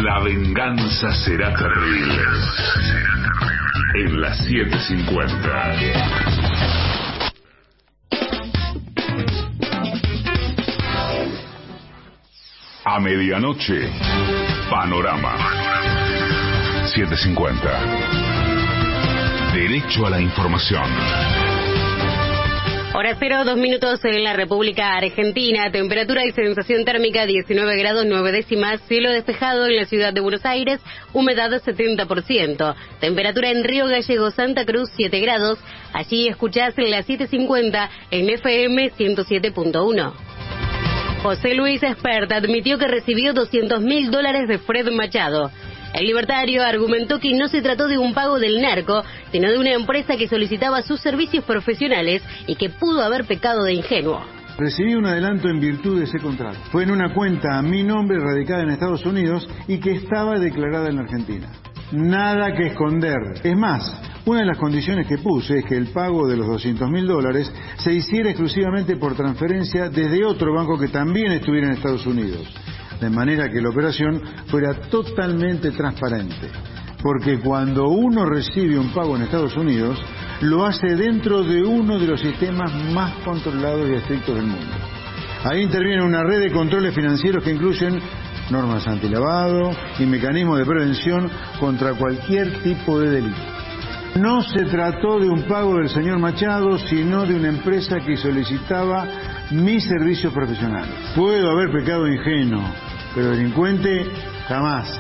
La venganza será terrible. En las 7:50. A medianoche, Panorama. 7:50. Derecho a la información. Hora 0, 2 minutos en la República Argentina. Temperatura y sensación térmica 19 grados 9 décimas. Cielo despejado en la ciudad de Buenos Aires. Humedad 70%. Temperatura en Río Gallegos, Santa Cruz 7 grados. Allí escuchás en las 7:50 en FM 107.1. José Luis Espert admitió que recibió $200.000 de Fred Machado. El libertario argumentó que no se trató de un pago del narco, sino de una empresa que solicitaba sus servicios profesionales y que pudo haber pecado de ingenuo. Recibí un adelanto en virtud de ese contrato. Fue en una cuenta a mi nombre radicada en Estados Unidos y que estaba declarada en Argentina. Nada que esconder. Es más, una de las condiciones que puse es que el pago de los $200.000 se hiciera exclusivamente por transferencia desde otro banco que también estuviera en Estados Unidos. De manera que la operación fuera totalmente transparente. Porque cuando uno recibe un pago en Estados Unidos, lo hace dentro de uno de los sistemas más controlados y estrictos del mundo. Ahí interviene una red de controles financieros que incluyen normas antilavado y mecanismos de prevención contra cualquier tipo de delito. No se trató de un pago del señor Machado, sino de una empresa que solicitaba mis servicios profesionales. Puedo haber pecado ingenuo, pero delincuente jamás.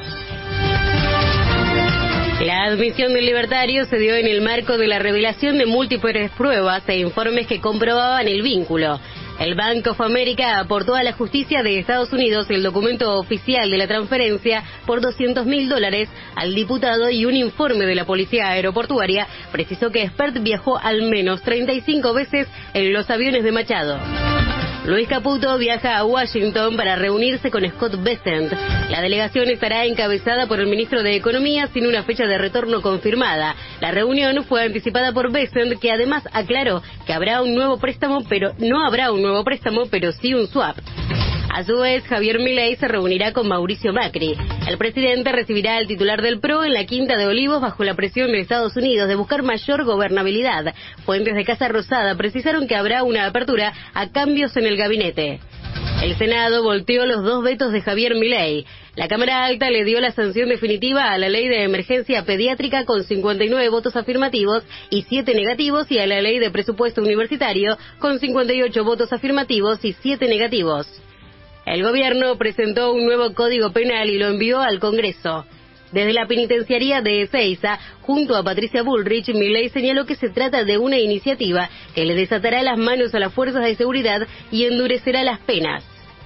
La admisión del libertario se dio en el marco de la revelación de múltiples pruebas e informes que comprobaban el vínculo. El Bank of America aportó a la justicia de Estados Unidos el documento oficial de la transferencia por $200.000 al diputado y un informe de la policía aeroportuaria precisó que Espert viajó al menos 35 veces en los aviones de Machado. Luis Caputo viaja a Washington para reunirse con Scott Bessent. La delegación estará encabezada por el ministro de Economía sin una fecha de retorno confirmada. La reunión fue anticipada por Bessent, que además aclaró que habrá un nuevo préstamo, pero no habrá un nuevo préstamo, pero sí un swap. A su vez, Javier Milei se reunirá con Mauricio Macri. El presidente recibirá al titular del PRO en la Quinta de Olivos bajo la presión de Estados Unidos de buscar mayor gobernabilidad. Fuentes de Casa Rosada precisaron que habrá una apertura a cambios en el gabinete. El Senado volteó los 2 vetos de Javier Milei. La Cámara Alta le dio la sanción definitiva a la Ley de Emergencia Pediátrica con 59 votos afirmativos y 7 negativos y a la Ley de Presupuesto Universitario con 58 votos afirmativos y 7 negativos. El gobierno presentó un nuevo código penal y lo envió al Congreso. Desde la penitenciaría de Ezeiza, junto a Patricia Bullrich, Milei señaló que se trata de una iniciativa que le desatará las manos a las fuerzas de seguridad y endurecerá las penas.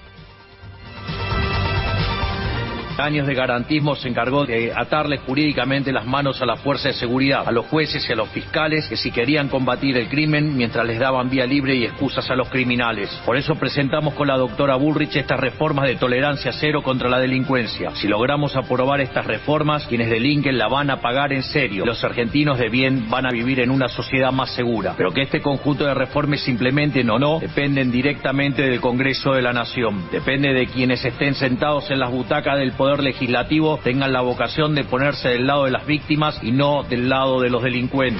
Años de garantismo se encargó de atarle jurídicamente las manos a la fuerza de seguridad, a los jueces y a los fiscales que si querían combatir el crimen mientras les daban vía libre y excusas a los criminales. Por eso presentamos con la doctora Bullrich estas reformas de tolerancia cero contra la delincuencia. Si logramos aprobar estas reformas, quienes delinquen la van a pagar en serio. Los argentinos de bien van a vivir en una sociedad más segura. Pero que este conjunto de reformas se implementen o no, dependen directamente del Congreso de la Nación. Depende de quienes estén sentados en las butacas del Poder Legislativo tengan la vocación de ponerse del lado de las víctimas y no del lado de los delincuentes.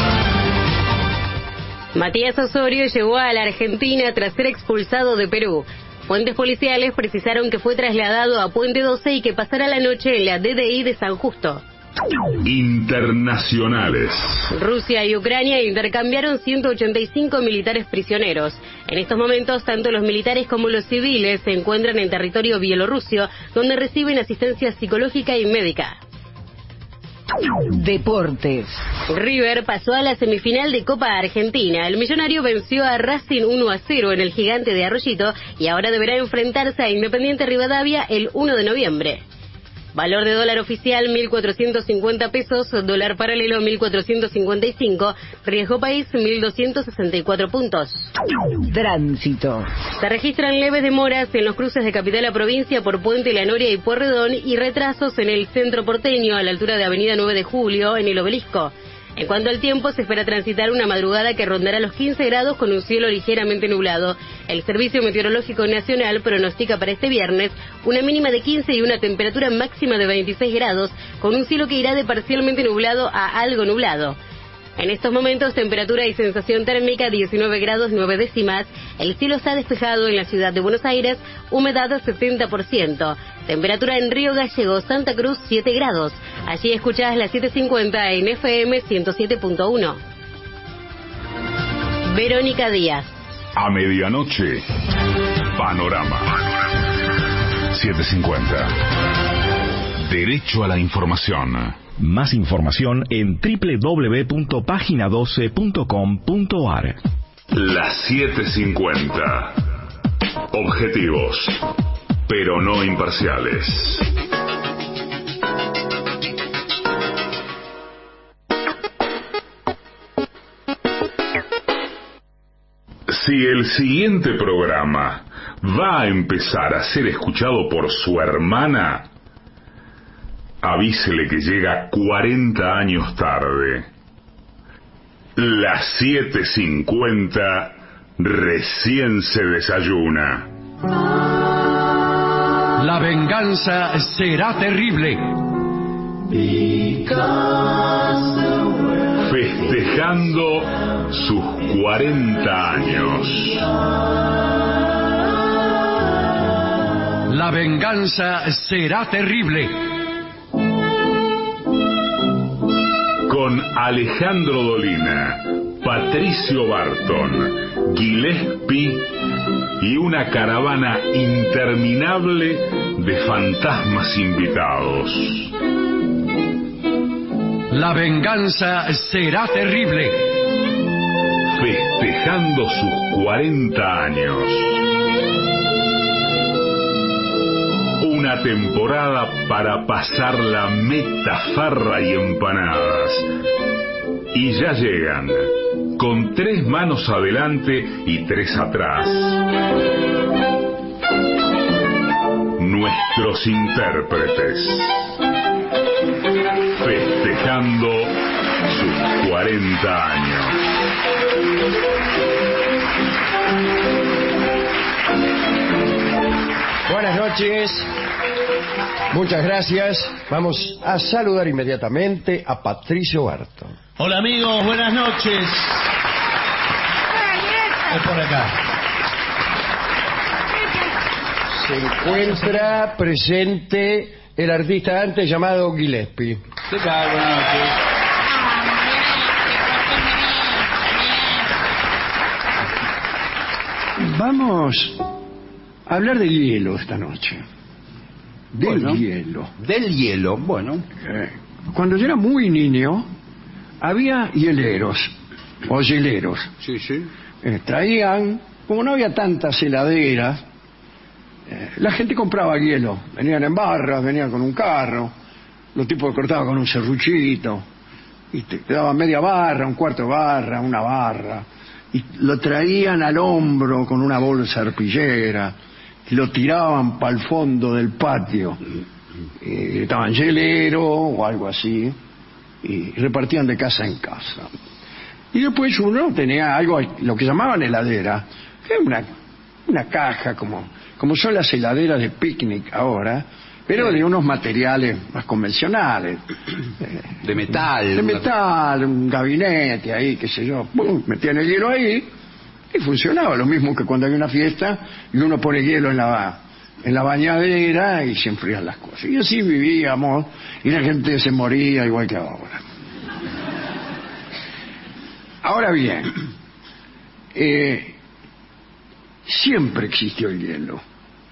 Matías Osorio llegó a la Argentina tras ser expulsado de Perú. Fuentes policiales precisaron que fue trasladado a Puente 12 y que pasará la noche en la DDI de San Justo. Internacionales. Rusia y Ucrania intercambiaron 185 militares prisioneros. En estos momentos, tanto los militares como los civiles se encuentran en territorio bielorruso, donde reciben asistencia psicológica y médica. Deportes. River pasó a la semifinal de Copa Argentina. El millonario venció a Racing 1-0 en el Gigante de Arroyito y ahora deberá enfrentarse a Independiente Rivadavia el 1 de noviembre. Valor de dólar oficial 1.450 pesos, dólar paralelo 1.455, riesgo país 1.264 puntos. Tránsito. Se registran leves demoras en los cruces de capital a provincia por Puente La Noria y Pueyrredón y retrasos en el centro porteño a la altura de Avenida 9 de Julio en el Obelisco. En cuanto al tiempo, se espera transitar una madrugada que rondará los 15 grados con un cielo ligeramente nublado. El Servicio Meteorológico Nacional pronostica para este viernes una mínima de 15 y una temperatura máxima de 26 grados, con un cielo que irá de parcialmente nublado a algo nublado. En estos momentos, temperatura y sensación térmica 19 grados 9 décimas. El cielo está despejado en la ciudad de Buenos Aires, humedad 70%. Temperatura en Río Gallegos, Santa Cruz 7 grados. Allí escuchás las 7:50 en FM 107.1. Verónica Díaz. A medianoche, Panorama. 7:50. Derecho a la información. Más información en www.pagina12.com.ar. Las 7:50. Objetivos, pero no imparciales. Si el siguiente programa va a empezar a ser escuchado por su hermana, avísele que llega 40 años tarde. Las 7:50 recién se desayuna. La venganza será terrible. Festejando sus 40 años. La venganza será terrible. Con Alejandro Dolina, Patricio Barton, Gillespie y una caravana interminable de fantasmas invitados. La venganza será terrible. Festejando sus 40 años. Una temporada para pasar la metafarra y empanadas. Y ya llegan, con 3 manos adelante y 3 atrás, nuestros intérpretes. Festejando sus 40 años. Buenas noches, muchas gracias. Vamos a saludar inmediatamente a Patricio Barton. Hola amigos, buenas noches. Es por acá. Se encuentra presente el artista antes llamado Gillespie. ¿Qué tal? Buenas noches. Vamos a hablar del hielo esta noche. Del hielo. Del hielo, bueno. Cuando yo era muy niño, había hieleros, o hieleros. Sí, sí. Traían, como no había tantas heladeras, la gente compraba hielo. Venían en barras, venían con un carro, los tipos cortaban con un serruchito, y te daban media barra, un cuarto de barra, una barra, y lo traían al hombro con una bolsa arpillera, y lo tiraban para el fondo del patio, y gritaban hielero o algo así, y repartían de casa en casa. Y después uno tenía algo, lo que llamaban heladera, que era una caja como son las heladeras de picnic ahora, pero de unos materiales más convencionales. De metal. De metal, un gabinete ahí, qué sé yo. Metían el hielo ahí y funcionaba. Lo mismo que cuando hay una fiesta y uno pone hielo en la bañadera y se enfrían las cosas. Y así vivíamos y la gente se moría igual que ahora. Ahora bien, siempre existió el hielo,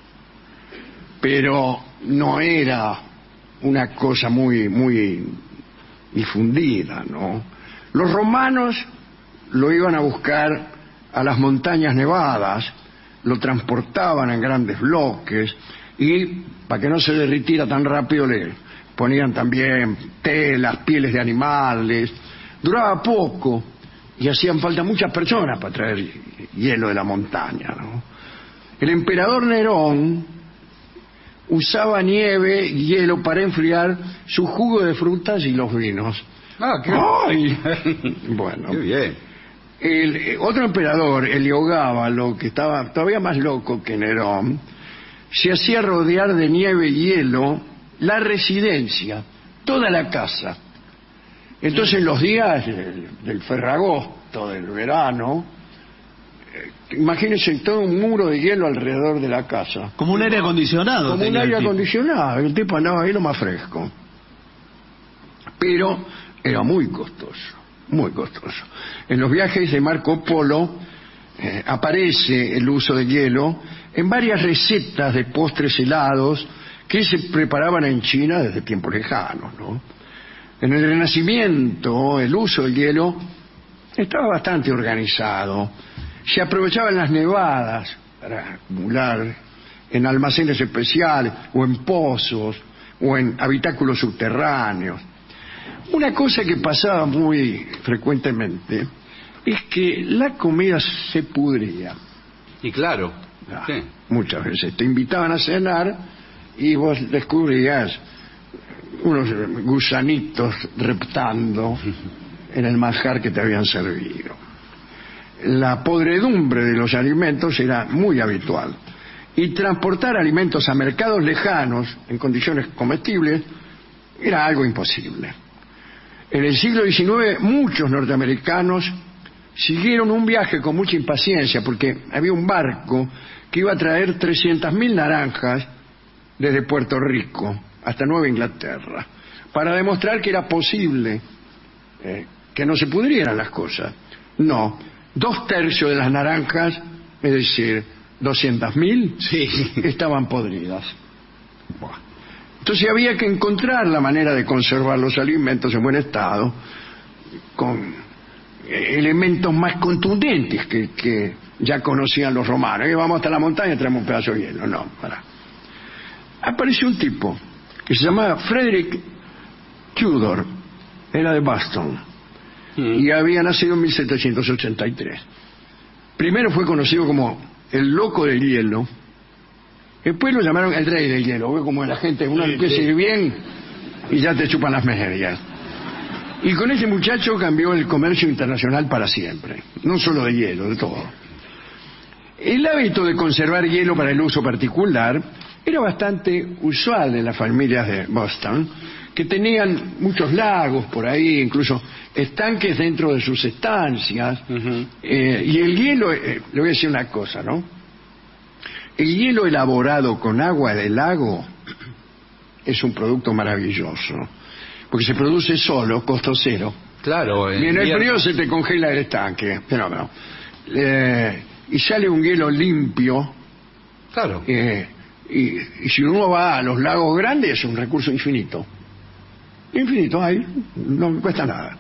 pero no era una cosa muy difundida, ¿no? Los romanos lo iban a buscar a las montañas nevadas, lo transportaban en grandes bloques y para que no se derritiera tan rápido le ponían también telas, pieles de animales. Duraba poco y hacían falta muchas personas para traer hielo de la montaña, ¿no? El emperador Nerón usaba nieve y hielo para enfriar su jugo de frutas y los vinos, Ah, qué ¡Ay! Bueno. Qué bien. Otro emperador, Heliogábalo, que estaba todavía más loco que Nerón, se hacía rodear de nieve y hielo la residencia, toda la casa. Entonces, los días del ferragosto, del verano, imagínense todo un muro de hielo alrededor de la casa. Como un aire acondicionado. Como un aire acondicionado. El tipo andaba ahí lo más fresco. Pero era muy costoso, muy costoso. En los viajes de Marco Polo aparece el uso de hielo en varias recetas de postres helados que se preparaban en China desde tiempos lejanos, ¿no? En el Renacimiento, el uso del hielo estaba bastante organizado. Se aprovechaban las nevadas para acumular en almacenes especiales, o en pozos, o en habitáculos subterráneos. Una cosa que pasaba muy frecuentemente es que la comida se pudría. Y claro. Sí. Muchas veces te invitaban a cenar y vos descubrías unos gusanitos reptando en el manjar que te habían servido. La podredumbre de los alimentos era muy habitual, y transportar alimentos a mercados lejanos en condiciones comestibles era algo imposible. En el siglo XIX muchos norteamericanos siguieron un viaje con mucha impaciencia, porque había un barco que iba a traer 300.000 naranjas desde Puerto Rico hasta Nueva Inglaterra, para demostrar que era posible que no se pudrieran las cosas. No, 2/3 de las naranjas, es decir, 200.000, sí, estaban podridas. Buah. Entonces había que encontrar la manera de conservar los alimentos en buen estado con elementos más contundentes que ya conocían los romanos. Vamos hasta la montaña y traemos un pedazo de hielo. No, para. Apareció un tipo que se llamaba Frederick Tudor, era de Boston, y había nacido en 1783. Primero fue conocido como el loco del hielo, después lo llamaron el rey del hielo. Ve como la gente, uno empieza a ir bien y ya te chupan las medias. Y con ese muchacho cambió el comercio internacional para siempre, no solo de hielo, de todo. El hábito de conservar hielo para el uso particular era bastante usual en las familias de Boston, que tenían muchos lagos por ahí, incluso estanques dentro de sus estancias. Y el hielo, le voy a decir una cosa, ¿no? El hielo elaborado con agua del lago es un producto maravilloso, porque se produce solo, costo cero. Claro. Y en el frío se te congela el estanque, fenómeno. Y sale un hielo limpio. Claro. Y si uno va a los lagos grandes es un recurso infinito. Infinito, ahí no cuesta nada.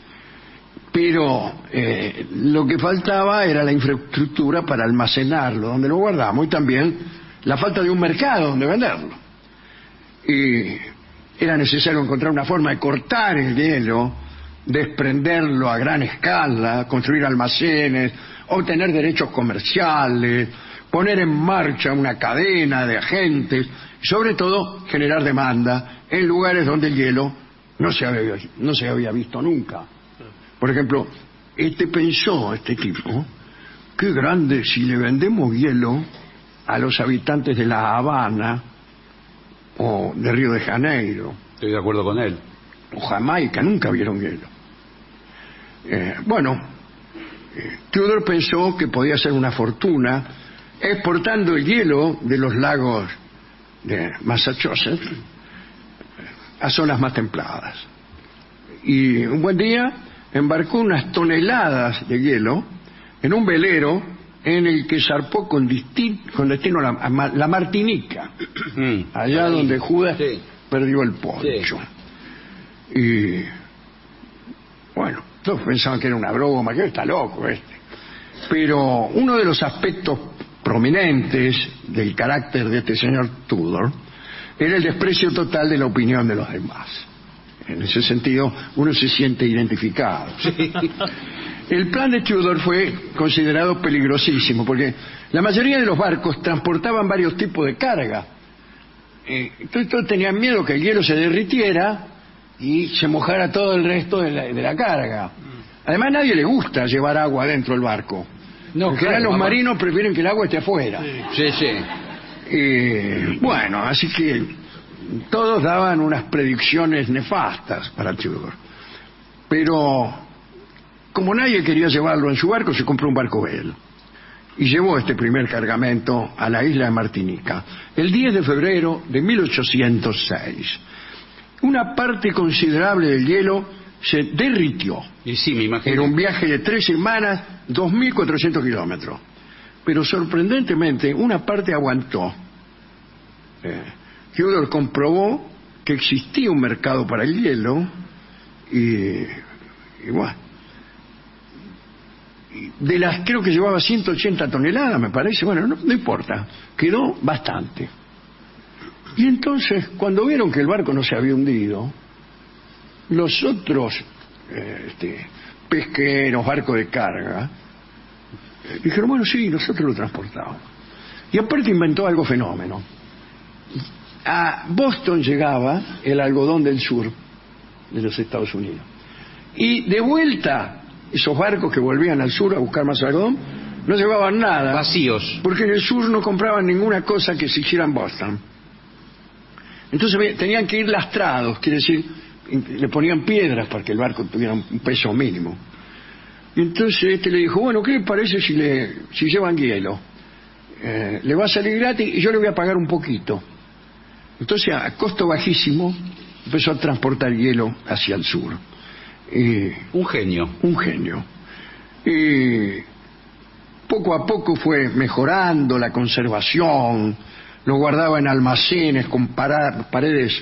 Pero lo que faltaba era la infraestructura para almacenarlo, donde lo guardamos, y también la falta de un mercado donde venderlo. Y era necesario encontrar una forma de cortar el hielo, desprenderlo a gran escala, construir almacenes, obtener derechos comerciales, poner en marcha una cadena de agentes y sobre todo generar demanda en lugares donde el hielo no se había visto nunca. Por ejemplo, este tipo, qué grande si le vendemos hielo a los habitantes de La Habana o de Río de Janeiro. Estoy de acuerdo con él. O Jamaica, nunca vieron hielo. Tudor pensó que podía hacer una fortuna exportando el hielo de los lagos de Massachusetts a zonas más templadas. Y un buen día embarcó unas toneladas de hielo en un velero en el que zarpó con destino a la Martinica, allá donde Judas perdió el poncho. Sí. Y bueno, todos pensaban que era una broma, que está loco este. Pero uno de los aspectos prominentes del carácter de este señor Tudor era el desprecio total de la opinión de los demás. En ese sentido, uno se siente identificado. Sí. El plan de Tudor fue considerado peligrosísimo, porque la mayoría de los barcos transportaban varios tipos de carga. Entonces todos tenían miedo que el hielo se derritiera y se mojara todo el resto de la carga. Además, a nadie le gusta llevar agua dentro del barco. No, en general, los marinos prefieren que el agua esté afuera. Sí, sí. Bueno, así que todos daban unas predicciones nefastas para Tudor. Pero, como nadie quería llevarlo en su barco, se compró un barco vela. Y llevó este primer cargamento a la isla de Martinica, el 10 de febrero de 1806. Una parte considerable del hielo se derritió. Y sí, me imagino. Era un viaje de 3 semanas, 2.400 kilómetros. Pero sorprendentemente, una parte aguantó. Tudor comprobó que existía un mercado para el hielo y bueno. De las, creo que llevaba 180 toneladas, me parece, bueno, no importa, quedó bastante. Y entonces, cuando vieron que el barco no se había hundido, los otros pesqueros, barcos de carga, dijeron, bueno, sí, nosotros lo transportamos. Y aparte inventó algo fenómeno. A Boston llegaba el algodón del sur de los Estados Unidos. Y de vuelta, esos barcos que volvían al sur a buscar más algodón, no llevaban nada. Vacíos. Porque en el sur no compraban ninguna cosa que se hiciera en Boston. Entonces tenían que ir lastrados, quiere decir, le ponían piedras para que el barco tuviera un peso mínimo. Y entonces le dijo, bueno, ¿qué le parece si llevan hielo? Le va a salir gratis y yo le voy a pagar un poquito. Entonces, a costo bajísimo, empezó a transportar hielo hacia el sur. Un genio. Un genio. Y poco a poco fue mejorando la conservación, lo guardaba en almacenes con paredes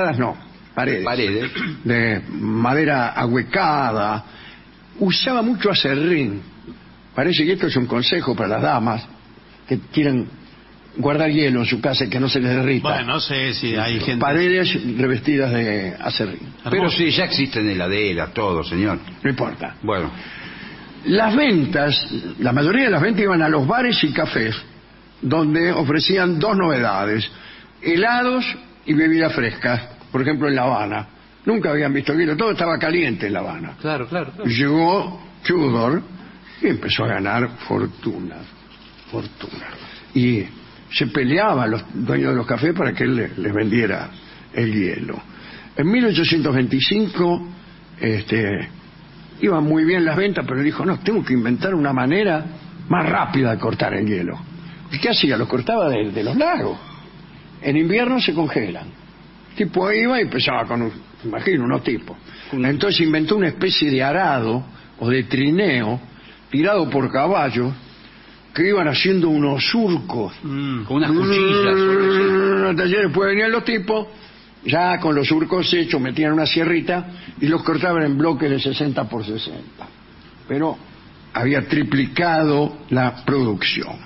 de madera ahuecada. Usaba mucho acerrín. Parece que esto es un consejo para las damas que quieren guardar hielo en su casa y que no se les derrita. Bueno, no sé si hay gente... Paredes revestidas de acerrín. Pero sí, ya existen heladeras, todo, señor. No importa. Bueno. Las ventas, la mayoría de las ventas iban a los bares y cafés, donde ofrecían dos novedades: helados y bebidas frescas. Por ejemplo, en La Habana. Nunca habían visto hielo, todo estaba caliente en La Habana. Claro. Llegó Tudor y empezó a ganar fortuna. Y se peleaban los dueños de los cafés para que él les vendiera el hielo. En 1825 iban muy bien las ventas, pero dijo, no, tengo que inventar una manera más rápida de cortar el hielo. ¿Y qué hacía? Los cortaba de los lagos. En invierno se congelan. El tipo iba y empezaba con, imagino, unos tipos. Entonces inventó una especie de arado o de trineo tirado por caballos que iban haciendo unos surcos. Con unas cuchillas. Después venían los tipos, ya con los surcos hechos, metían una sierrita y los cortaban en bloques de 60 por 60. Pero había triplicado la producción.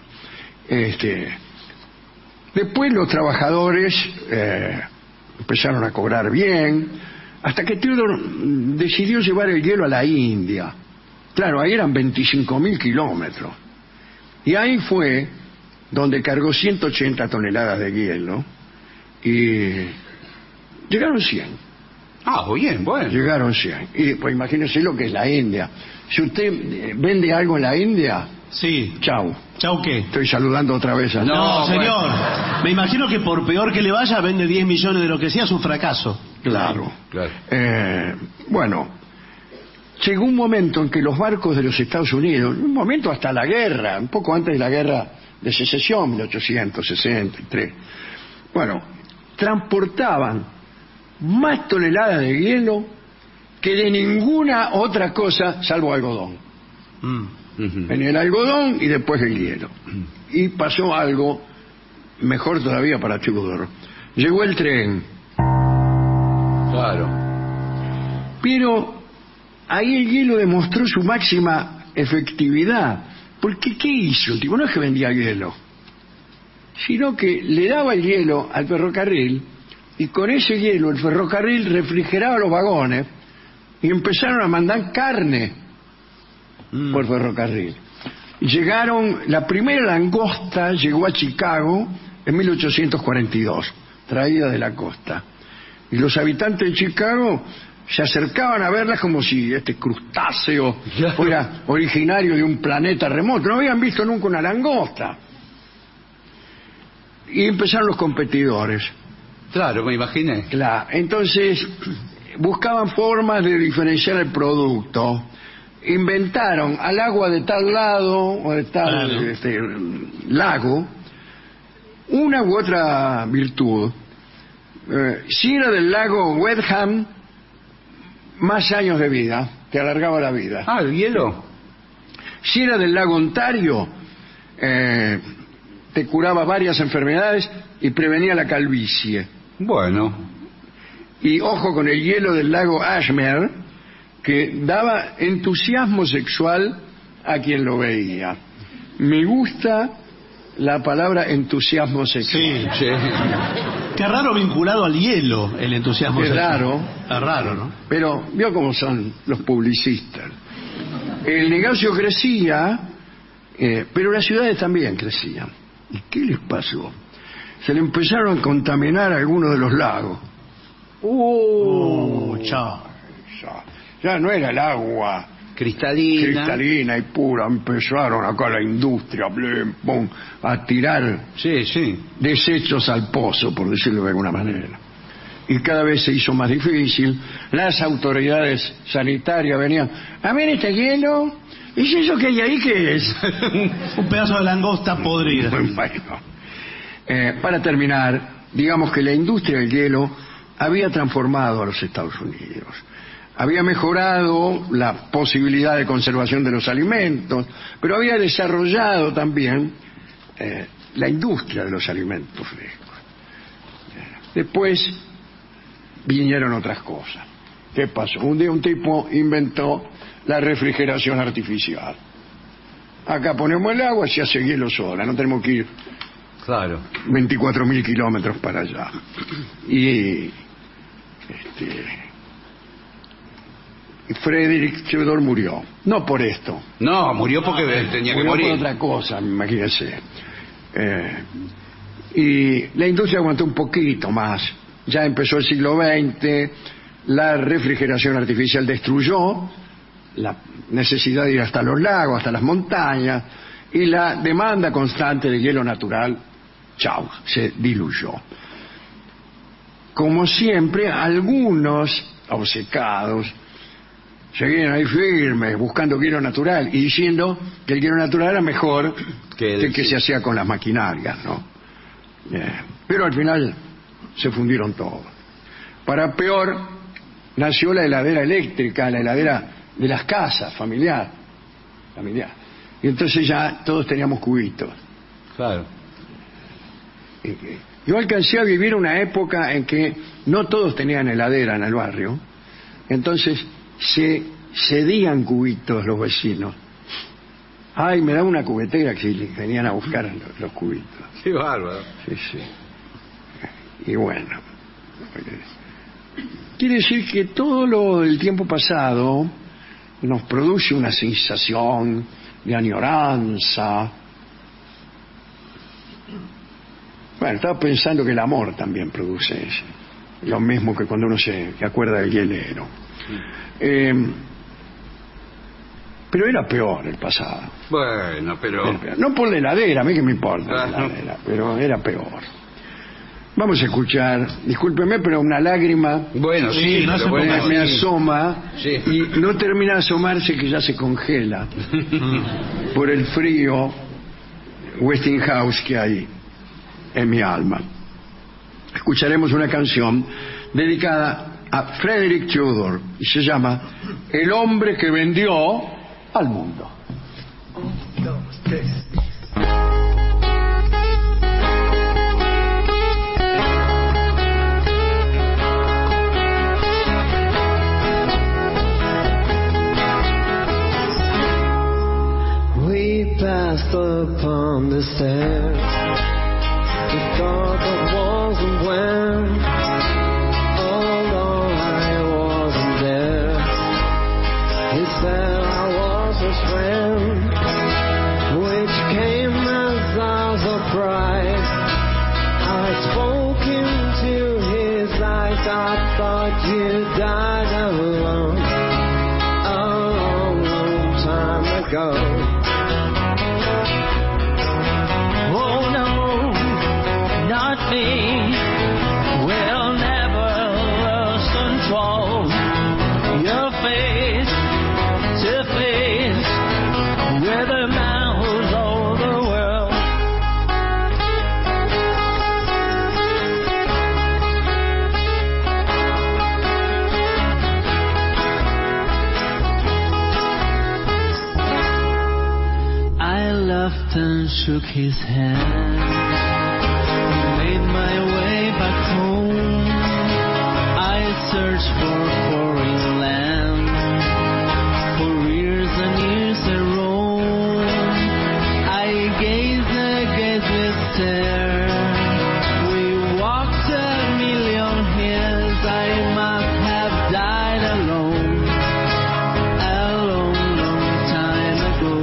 Después los trabajadores empezaron a cobrar bien, hasta que Tudor decidió llevar el hielo a la India. Claro, ahí eran 25.000 kilómetros. Y ahí fue donde cargó 180 toneladas de hielo y llegaron 100. Ah, bien, bueno. Llegaron 100. Y pues imagínense lo que es la India. Si usted vende algo en la India... Sí. Chau. ¿Chau qué? Estoy saludando otra vez a... No, señor. Bueno. Me imagino que por peor que le vaya, vende 10 millones de lo que sea, es un fracaso. Claro. Bueno, llegó un momento en que los barcos de los Estados Unidos, un momento hasta la guerra, un poco antes de la guerra de secesión, 1863, bueno, transportaban más toneladas de hielo que de ninguna otra cosa salvo algodón. Venía el algodón y después el hielo. Y pasó algo mejor todavía para Tudor. Llegó el tren. Claro. Pero ahí el hielo demostró su máxima efectividad. Porque ¿qué hizo? El tipo no es que vendía hielo, sino que le daba el hielo al ferrocarril y con ese hielo el ferrocarril refrigeraba los vagones y empezaron a mandar carne por ferrocarril. La primera langosta llegó a Chicago en 1842, traída de la costa. Y los habitantes de Chicago se acercaban a verlas como si este crustáceo fuera originario de un planeta remoto. No habían visto nunca una langosta. Y empezaron los competidores. Claro, me imaginé. Claro, entonces buscaban formas de diferenciar el producto. Inventaron al agua de tal lado o de tal lago una u otra virtud. Si era del lago Wetham, más años de vida, te alargaba la vida. Ah, el hielo. Si era del lago Ontario, te curaba varias enfermedades y prevenía la calvicie. Bueno. Y ojo con el hielo del lago Ashmere, que daba entusiasmo sexual a quien lo veía. Me gusta la palabra entusiasmo sexual. Sí. Qué raro vinculado al hielo el entusiasmo sexual. Raro. Es raro, ¿no? Pero vio cómo son los publicistas. El negocio crecía, pero las ciudades también crecían. ¿Y qué les pasó? Se le empezaron a contaminar algunos de los lagos. Chao. Ya no era el agua cristalina y pura. Empezaron acá la industria a tirar desechos al pozo, por decirlo de alguna manera. Y cada vez se hizo más difícil. Las autoridades sanitarias venían: a ver este hielo, ¿y eso que hay ahí qué es? Un pedazo de langosta podrida. Bueno, para terminar, digamos que la industria del hielo había transformado a los Estados Unidos. Había mejorado la posibilidad de conservación de los alimentos, pero había desarrollado también la industria de los alimentos frescos. Después vinieron otras cosas. ¿Qué pasó? Un día un tipo inventó la refrigeración artificial. Acá ponemos el agua y se hace hielo sola, no tenemos que ir 24.000 kilómetros para allá. Y Frederick Theodore murió. No por esto. No, murió porque tenía que morir. Murió por otra cosa, imagínense. Y la industria aguantó un poquito más. Ya empezó el siglo XX, la refrigeración artificial destruyó la necesidad de ir hasta los lagos, hasta las montañas, y la demanda constante de hielo natural, se diluyó. Como siempre, algunos obcecados seguían ahí firmes, buscando hielo natural y diciendo que el hielo natural era mejor que el que se hacía con las maquinarias, ¿no? Pero al final se fundieron todos. Para peor, nació la heladera eléctrica, la heladera de las casas, familiar. Y entonces ya todos teníamos cubitos. Claro. Yo alcancé a vivir una época en que no todos tenían heladera en el barrio, entonces se cedían cubitos los vecinos. Ay, me da una cubetera que venían a buscar los cubitos. Qué bárbaro. Sí. Y bueno, quiere decir que todo lo del tiempo pasado nos produce una sensación de añoranza. Bueno, estaba pensando que el amor también produce eso. Lo mismo que cuando uno se acuerda del hielero. Pero era peor el pasado. Bueno, pero... No por la heladera, a mí que me importa la heladera, pero era peor. Vamos a escuchar, discúlpeme, pero una lágrima bueno, sí, no me asoma y no termina de asomarse que ya se congela por el frío Westinghouse que hay en mi alma. Escucharemos una canción dedicada a Frederick Theodore y se llama El hombre que vendió al mundo. 1, 2, 3. We passed upon the stairs. We thought that wasn't when, although I wasn't there. He said I was his friend, which came as a surprise. I spoke into his eyes. thought you died alone a long, long time ago. Oh no, not me. We'll never lose control. Your face to face with a man who's all the world. I laughed and shook his hand, made my way back home. I searched for a foreign land, for years and years I roamed. I gazed with stare. We walked a million hills. I must have died alone a long, long time ago.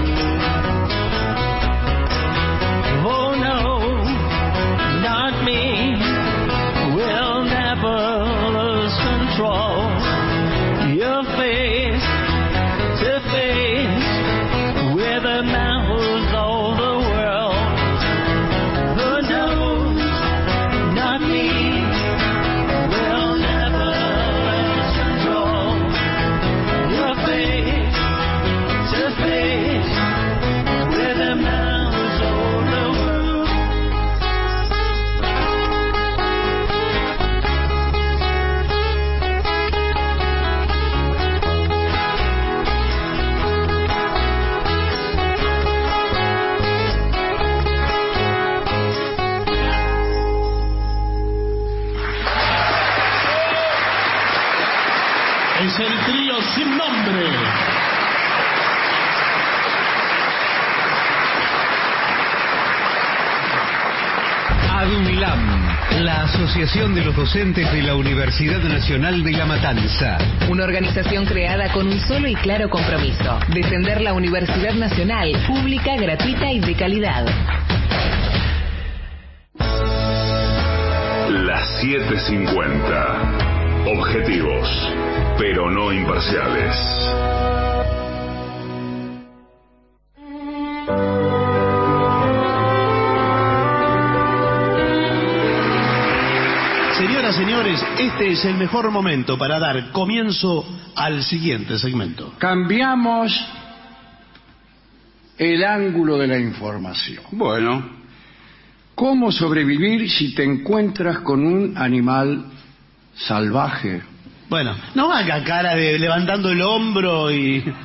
Oh no, not me. We'll never lose control. Your face to face with a man who's all the world. Oh no, not me. We'll never lose control. Your face to face with a man who's all the world. Es el trío sin nombre. ADUNILAM, la Asociación de los Docentes de la Universidad Nacional de La Matanza. Una organización creada con un solo y claro compromiso: defender la Universidad Nacional, pública, gratuita y de calidad. Las 7:50. Objetivos, pero no imparciales. Señoras, señores, este es el mejor momento para dar comienzo al siguiente segmento. Cambiamos el ángulo de la información. Bueno, ¿cómo sobrevivir si te encuentras con un animal salvaje? Bueno, no haga cara de levantando el hombro y... Bien.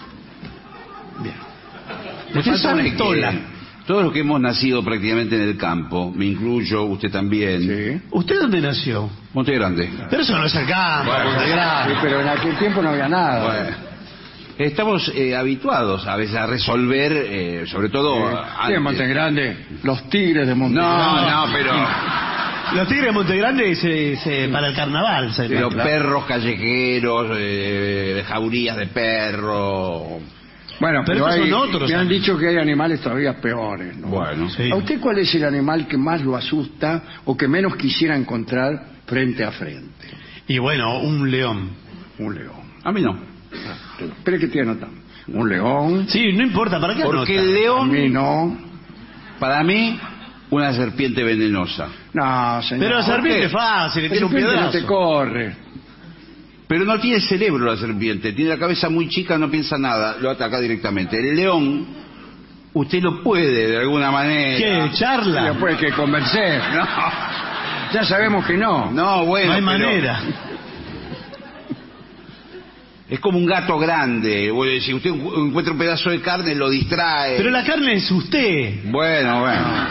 usted sabe pistola. que todos los que hemos nacido prácticamente en el campo, me incluyo, usted también. Sí. ¿Usted dónde nació? Monte Grande. Pero eso no es acá, Monte Grande. Sí, pero en aquel tiempo no había nada. Bueno, estamos habituados a veces a resolver, sobre todo... Sí, en Monte Grande, los tigres de Monte Grande. No, pero... Los tigres de Monte Grande para el carnaval. Pero perros callejeros, jaurías de perro... Bueno, pero estos son otros. Me han dicho que hay animales todavía peores, ¿no? Bueno. Sí. ¿A usted cuál es el animal que más lo asusta o que menos quisiera encontrar frente a frente? Y bueno, un león. Un león. A mí no. Espere que estoy anotando. Un león. Sí, no importa, ¿para qué Porque anota? el león... A mí no. Para mí, una serpiente venenosa. No, señor. Pero la serpiente es fácil, le La tira un serpiente piedrazo. no te corre. Pero no tiene cerebro la serpiente, tiene la cabeza muy chica, no piensa nada, lo ataca directamente. El león, usted lo puede de alguna manera... ¿Qué? ¿Charla? Después hay que convencer. No, Ya sabemos que no. no, bueno, No hay pero manera. es como un gato grande. Si usted encuentra un pedazo de carne, lo distrae. Pero la carne es usted. Bueno.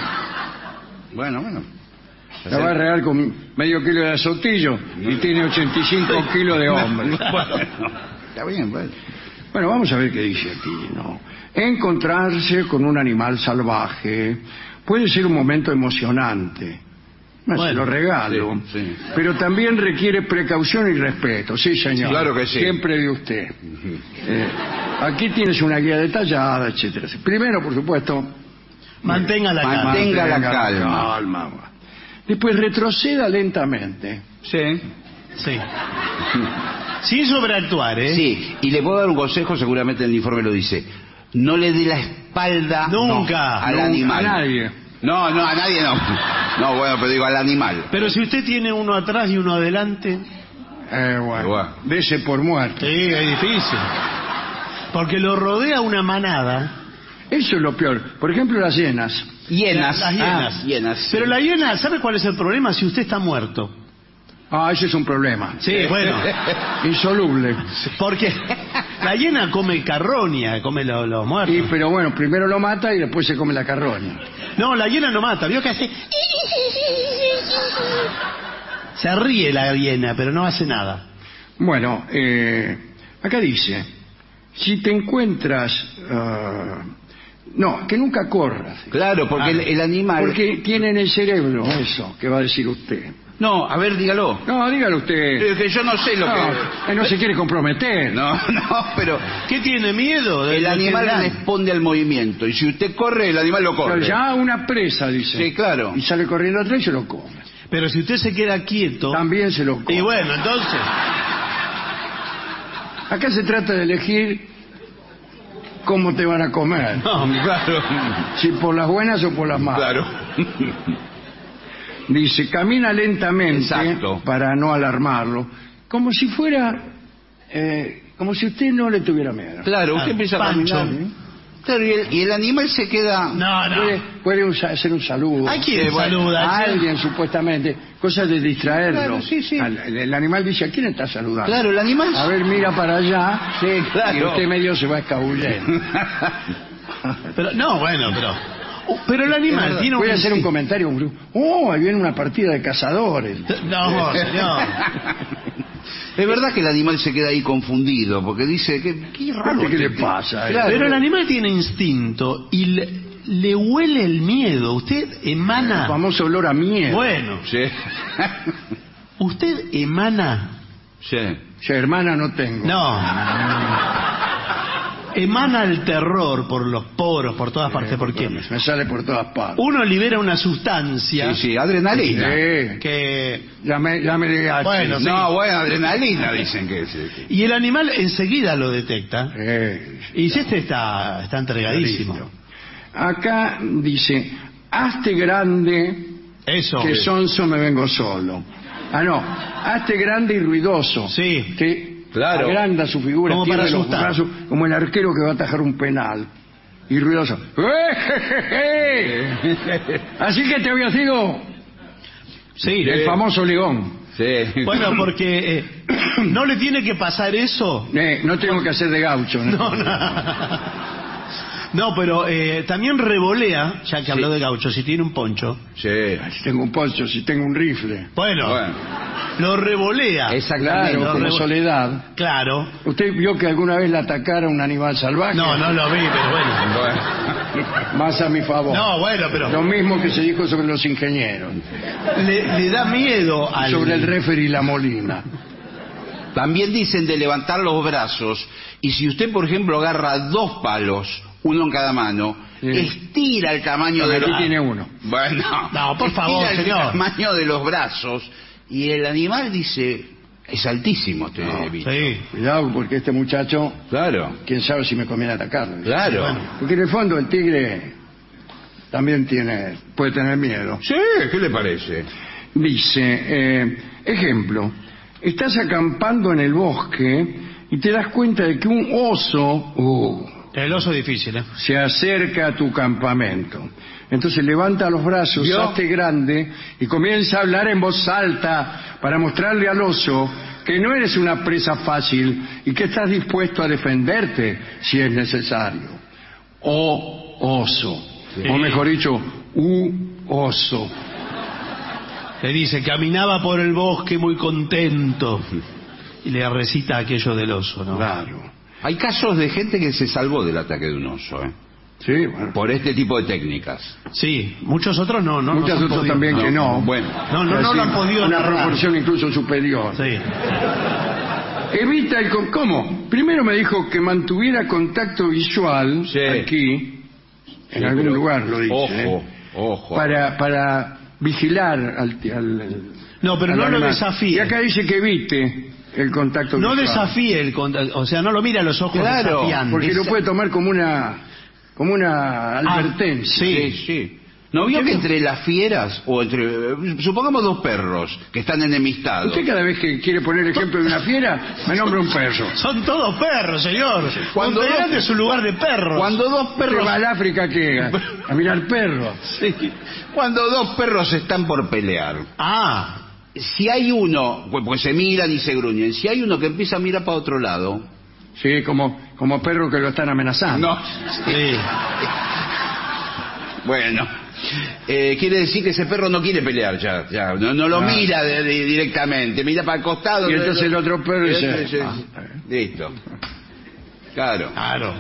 La va a regar con medio kilo de azotillo y tiene 85 kilos de hombre. Está bien, bueno. Bueno, vamos a ver qué dice aquí, ¿no? Encontrarse con un animal salvaje puede ser un momento emocionante. Se lo regalo. Sí. Pero también requiere precaución y respeto. Sí, señor. Sí, claro que sí. Siempre de usted. Aquí tienes una guía detallada, etcétera. Primero, por supuesto, Mantenga la calma. Mantenga la calma. Después retroceda lentamente. Sí. Sí. Sin sobreactuar, ¿eh? Sí, y le puedo dar un consejo, seguramente el informe lo dice. No le dé la espalda Nunca. al Nunca, animal. A nadie. No, a nadie no. No, bueno, pero digo al animal. Pero si usted tiene uno atrás y uno adelante... Bueno, dese por muerto. Sí, es difícil. Porque lo rodea una manada. Eso es lo peor. Por ejemplo, las hienas. Hienas. Las hienas. Hienas. Pero la hiena, ¿sabe cuál es el problema? Si usted está muerto. Ese es un problema. Sí, bueno. Insoluble. Porque la hiena come carroña, come los muertos. Sí, pero bueno, primero lo mata y después se come la carroña. No, la hiena no mata. ¿Vio que hace? Se ríe la hiena, pero no hace nada. Bueno, acá dice, si te encuentras... no, que nunca corras. Claro, porque el animal... Porque tiene en el cerebro eso que va a decir usted. No, a ver, dígalo. No, dígalo usted. Es que yo no sé lo que... No se quiere comprometer. No, pero... ¿Qué tiene miedo? El animal responde al movimiento. Y si usted corre, el animal lo corre. Pero ya una presa, dice. Sí, claro. Y sale corriendo atrás y se lo come. Pero si usted se queda quieto... También se lo come. Y bueno, entonces... Acá se trata de elegir cómo te van a comer. No, claro. Si por las buenas o por las malas. Claro. Dice, camina lentamente. Exacto. Para no alarmarlo. Como si fuera... como si usted no le tuviera miedo. Claro, usted empieza a caminar. Claro, y el animal se queda... No. Puede hacer un saludo. ¿A quién saluda? A alguien, supuestamente. Cosa de distraerlo. Claro, sí. El animal dice, ¿a quién está saludando? Claro, el animal... A ver, mira para allá. Sí, claro. Y usted medio se va escabullendo. Pero, no, bueno, pero el animal tiene Puede hacer un comentario. Ahí viene una partida de cazadores. No, señor. Es verdad que el animal se queda ahí confundido, porque dice, qué raro. ¿Qué le pasa? Claro. Pero el animal tiene instinto y le huele el miedo. Usted emana... El famoso olor a miedo. Bueno. Sí. Usted emana... Sí. Yo, hermana, no tengo. No. Emana el terror por los poros, por todas partes. Porque me sale por todas partes. Uno libera una sustancia... Sí, adrenalina. Que... Llame de bueno, sí. No, bueno, adrenalina dicen que es. Y el animal enseguida lo detecta. Y si está entregadísimo. Acá dice, hazte grande, eso, que sonso me vengo solo. No, hazte grande y ruidoso. Sí. Que claro. Agranda su figura, como para los asustar. brazos, como el arquero que va a atajar un penal. Y ruidoso. Así que te había sido el famoso león. Sí. Bueno, porque no le tiene que pasar eso. No tengo que hacer de gaucho. No, pero también revolea, ya que habló de gaucho, si tiene un poncho. Sí. Si tengo un poncho, si tengo un rifle. Bueno. Lo revolea. Exactamente. Claro, como Soledad. Claro. ¿Usted vio que alguna vez le atacara a un animal salvaje? No lo vi, pero bueno. Más a mi favor. No, bueno, pero... Lo mismo que se dijo sobre los ingenieros. Le da miedo al... Sobre el referee y la Molina. También dicen de levantar los brazos. Y si usted, por ejemplo, agarra 2 palos, uno en cada mano, estira el tamaño de los... Aquí tiene uno. Bueno. No, por favor, señor. Estira el tamaño de los brazos. Y el animal dice, es altísimo este bicho. Sí. Cuidado, porque este muchacho... Claro. Quién sabe si me conviene atacarlo. Claro. Bueno, porque en el fondo el tigre también puede tener miedo. Sí, ¿qué le parece? Dice, ejemplo, estás acampando en el bosque y te das cuenta de que un oso... El oso es difícil, se acerca a tu campamento. Entonces levanta los brazos, hazte grande y comienza a hablar en voz alta para mostrarle al oso que no eres una presa fácil y que estás dispuesto a defenderte si es necesario. Oh oso, o mejor dicho, oso. Le dice, caminaba por el bosque muy contento. Y le recita aquello del oso, ¿no? Claro. Hay casos de gente que se salvó del ataque de un oso, Sí, bueno. Por este tipo de técnicas. Sí, muchos otros no. Muchos otros también que no. Bueno. No lo han podido una narrar. Proporción incluso superior. Sí. Evita el... ¿Cómo? Primero me dijo que mantuviera contacto visual, aquí, en algún lugar lo dice. Ojo. Para vigilar al No, pero no lo desafíe. Y acá dice que evite el contacto No visual. desafíe el contacto, o sea, no lo mire a los ojos desafiantes. Porque lo puede tomar como una advertencia. Sí. ¿No vio que entre las fieras, o entre, supongamos dos perros que están enemistados? Usted cada vez que quiere poner ejemplo de una fiera, me nombra un perro. Son todos perros, señor. Cuando Montegrande es un lugar de perros. Cuando dos perros... Usted va al África, ¿qué? A mirar perros. Sí. Cuando dos perros están por pelear. Si hay uno, pues se miran y se gruñen, si hay uno que empieza a mirar para otro lado... Sí, como perro que lo están amenazando. No. Sí. Bueno, quiere decir que ese perro no quiere pelear ya no lo mira directamente, mira para el costado. Y entonces el otro perro dice... Listo. Claro.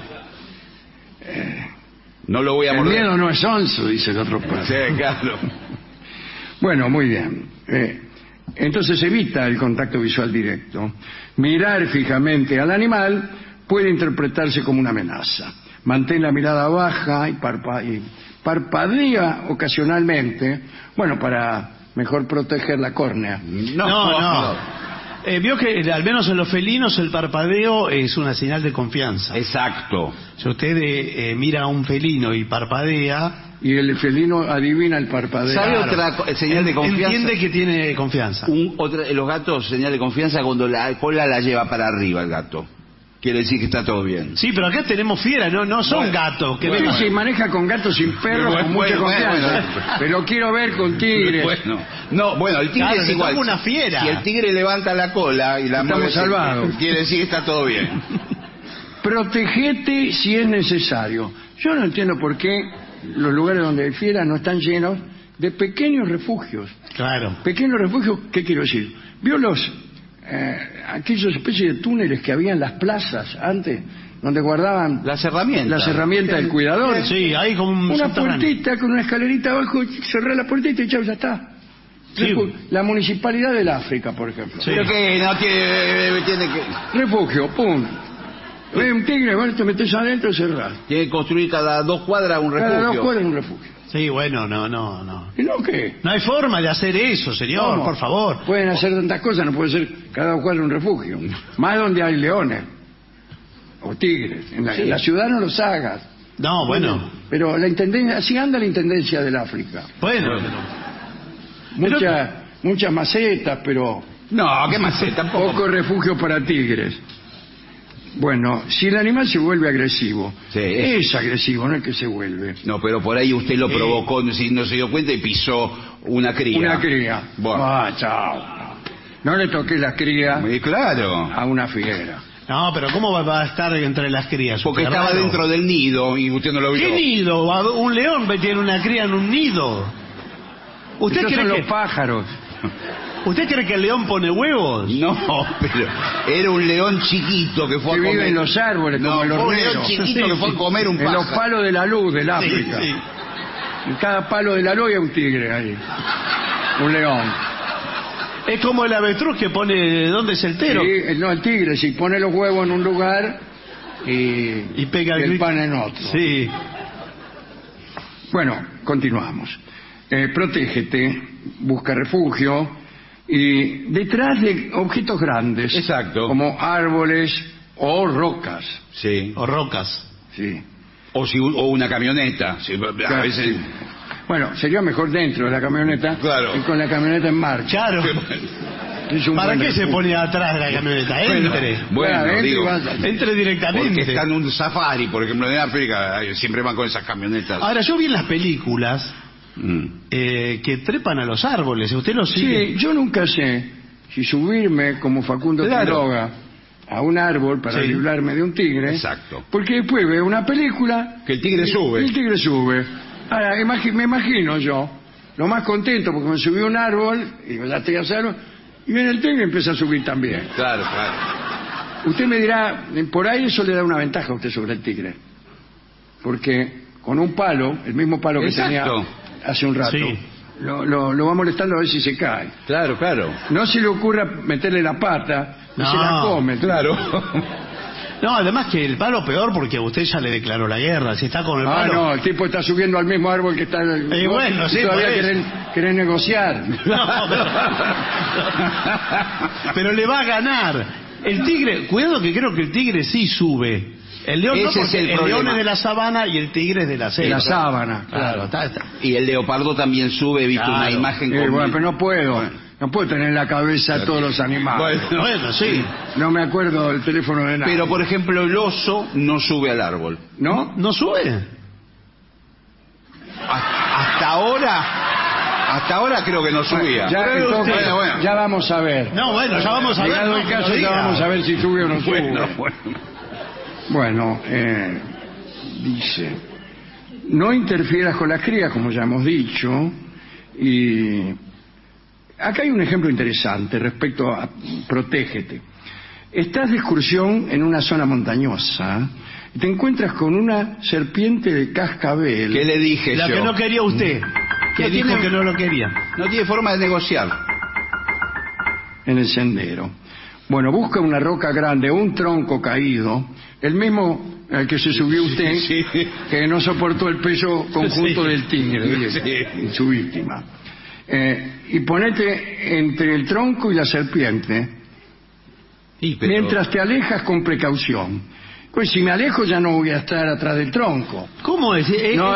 No lo voy a morder. El miedo no es onzo, dice el otro perro. Sí, claro. Bueno, muy bien. Entonces evita el contacto visual directo. Mirar fijamente al animal puede interpretarse como una amenaza. Mantén la mirada baja y parpadea ocasionalmente, bueno, para mejor proteger la córnea. No. Vio que al menos en los felinos el parpadeo es una señal de confianza. Exacto. Si usted mira a un felino y parpadea... Y el felino adivina el parpadeo. ¿Sabe otra señal de confianza? Entiende que tiene confianza. Los gatos, señal de confianza cuando la cola la lleva para arriba el gato. Quiere decir que está todo bien. Sí, pero acá tenemos fieras, no son gatos. Que se maneja con gatos y perros con mucha confianza. Pero quiero ver con tigres. El tigre es igual. Una fiera. Si el tigre levanta la cola y la mueve, salvados. Quiere decir que está todo bien. Protegete si es necesario. Yo no entiendo por qué los lugares donde hay fieras no están llenos de pequeños refugios. Claro. Pequeños refugios, ¿qué quiero decir? ¿Vio aquellas especies de túneles que había en las plazas antes, donde guardaban las herramientas del cuidador? Sí, hay como una puertita con una escalerita abajo, cerrar la puertita y chau, ya está. Sí. La municipalidad del África, por ejemplo. Sí. Pero que no tiene que... Refugio, pum. Ve un tigre, bueno, te metes adentro y cerrás. Tiene que construir cada 2 cuadras un refugio. Cada 2 cuadras un refugio. Sí, bueno, no. ¿Y no qué? No hay forma de hacer eso, señor, ¿Cómo? por favor. Pueden hacer tantas cosas, no puede ser cada 2 cuadras un refugio. Más donde hay leones o tigres. En la ciudad no los hagas. No, bueno. Pero la intendencia, así anda la intendencia del África. Bueno. Muchas macetas, pero... No, ¿qué maceta? Poco refugio para tigres. Bueno, si el animal se vuelve agresivo, es agresivo, no es que se vuelve. No, pero por ahí usted lo provocó, si no se dio cuenta y pisó una cría. Una cría. Bueno. Chao. No le toqué la cría a una fiera. No, pero ¿cómo va a estar entre las crías? Porque estaba dentro del nido y usted no lo vio. ¿Qué nido? Un león tiene una cría en un nido. ¿Usted cree los pájaros? ¿Usted cree que el león pone huevos? No, pero era un león chiquito que fue a comer. Vive en los árboles, como el hornero. Un león chiquito que fue a comer un pájaro. En los palos de la luz del África. Sí. En cada palo de la luz hay un tigre ahí. Un león. Es como el avestruz que pone... ¿Dónde es el tero? Sí, no, el tigre, si pone los huevos en un lugar y pega el pan en otro. Sí. Bueno, continuamos. Protégete, busca refugio y detrás de objetos grandes. Exacto. Como árboles o rocas. Sí. O rocas. Sí. O una camioneta. Sí, a veces... Sí. Bueno, sería mejor dentro de la camioneta y con la camioneta en marcha. Claro. ¿Para qué se pone atrás de la camioneta? Entre. Entre directamente. Porque está en un safari, por ejemplo, en África, siempre van con esas camionetas. Ahora, yo vi en las películas que trepan a los árboles. ¿Usted lo sigue? Sí, yo nunca sé si subirme como Facundo Quiroga a un árbol para librarme de un tigre. Exacto. Porque después veo una película que el tigre sube. Y el tigre sube. Ahora, me imagino yo, lo más contento porque me subí a un árbol y ya estoy a hacerlo, y viene el tigre y empieza a subir también. Claro. Usted me dirá, por ahí eso le da una ventaja a usted sobre el tigre. Porque con un palo, el mismo palo que tenía hace un rato, lo va molestando a ver si se cae. Claro. No se le ocurra meterle la pata y se la come. Claro. No, además que el palo peor porque usted ya le declaró la guerra. Si está con el palo... no, el tipo está subiendo al mismo árbol que está... bueno, sí, todavía querés negociar. No, pero le va a ganar. El tigre, cuidado que creo que el tigre sí sube. El león no, porque el león es de la sabana y el tigre es de la selva. De la sábana, claro. Está. Y el leopardo también sube, he visto una imagen con... bueno, pero no puedo. No puedo tener en la cabeza a todos los animales. Bueno, sí. No me acuerdo del teléfono de nadie. Pero, por ejemplo, el oso no sube al árbol. ¿No? ¿No sube? Hasta ahora creo que no subía. Ya vamos a ver. No, bueno, ya vamos a ver. Llegado el caso, ya vamos a ver si sube o no sube. Bueno, dice, no interfieras con las crías, como ya hemos dicho, y acá hay un ejemplo interesante respecto a protégete. Estás de excursión en una zona montañosa y te encuentras con una serpiente de cascabel. ¿Qué le dije La yo? que no quería usted. Que dijo que no lo quería. No tiene forma de negociar. En el sendero. Bueno, busca una roca grande, un tronco caído, el mismo al que se subió usted, que no soportó el peso conjunto del tigre, su víctima. Y ponete entre el tronco y la serpiente, mientras te alejas con precaución. Pues si me alejo ya no voy a estar atrás del tronco. ¿Cómo es? No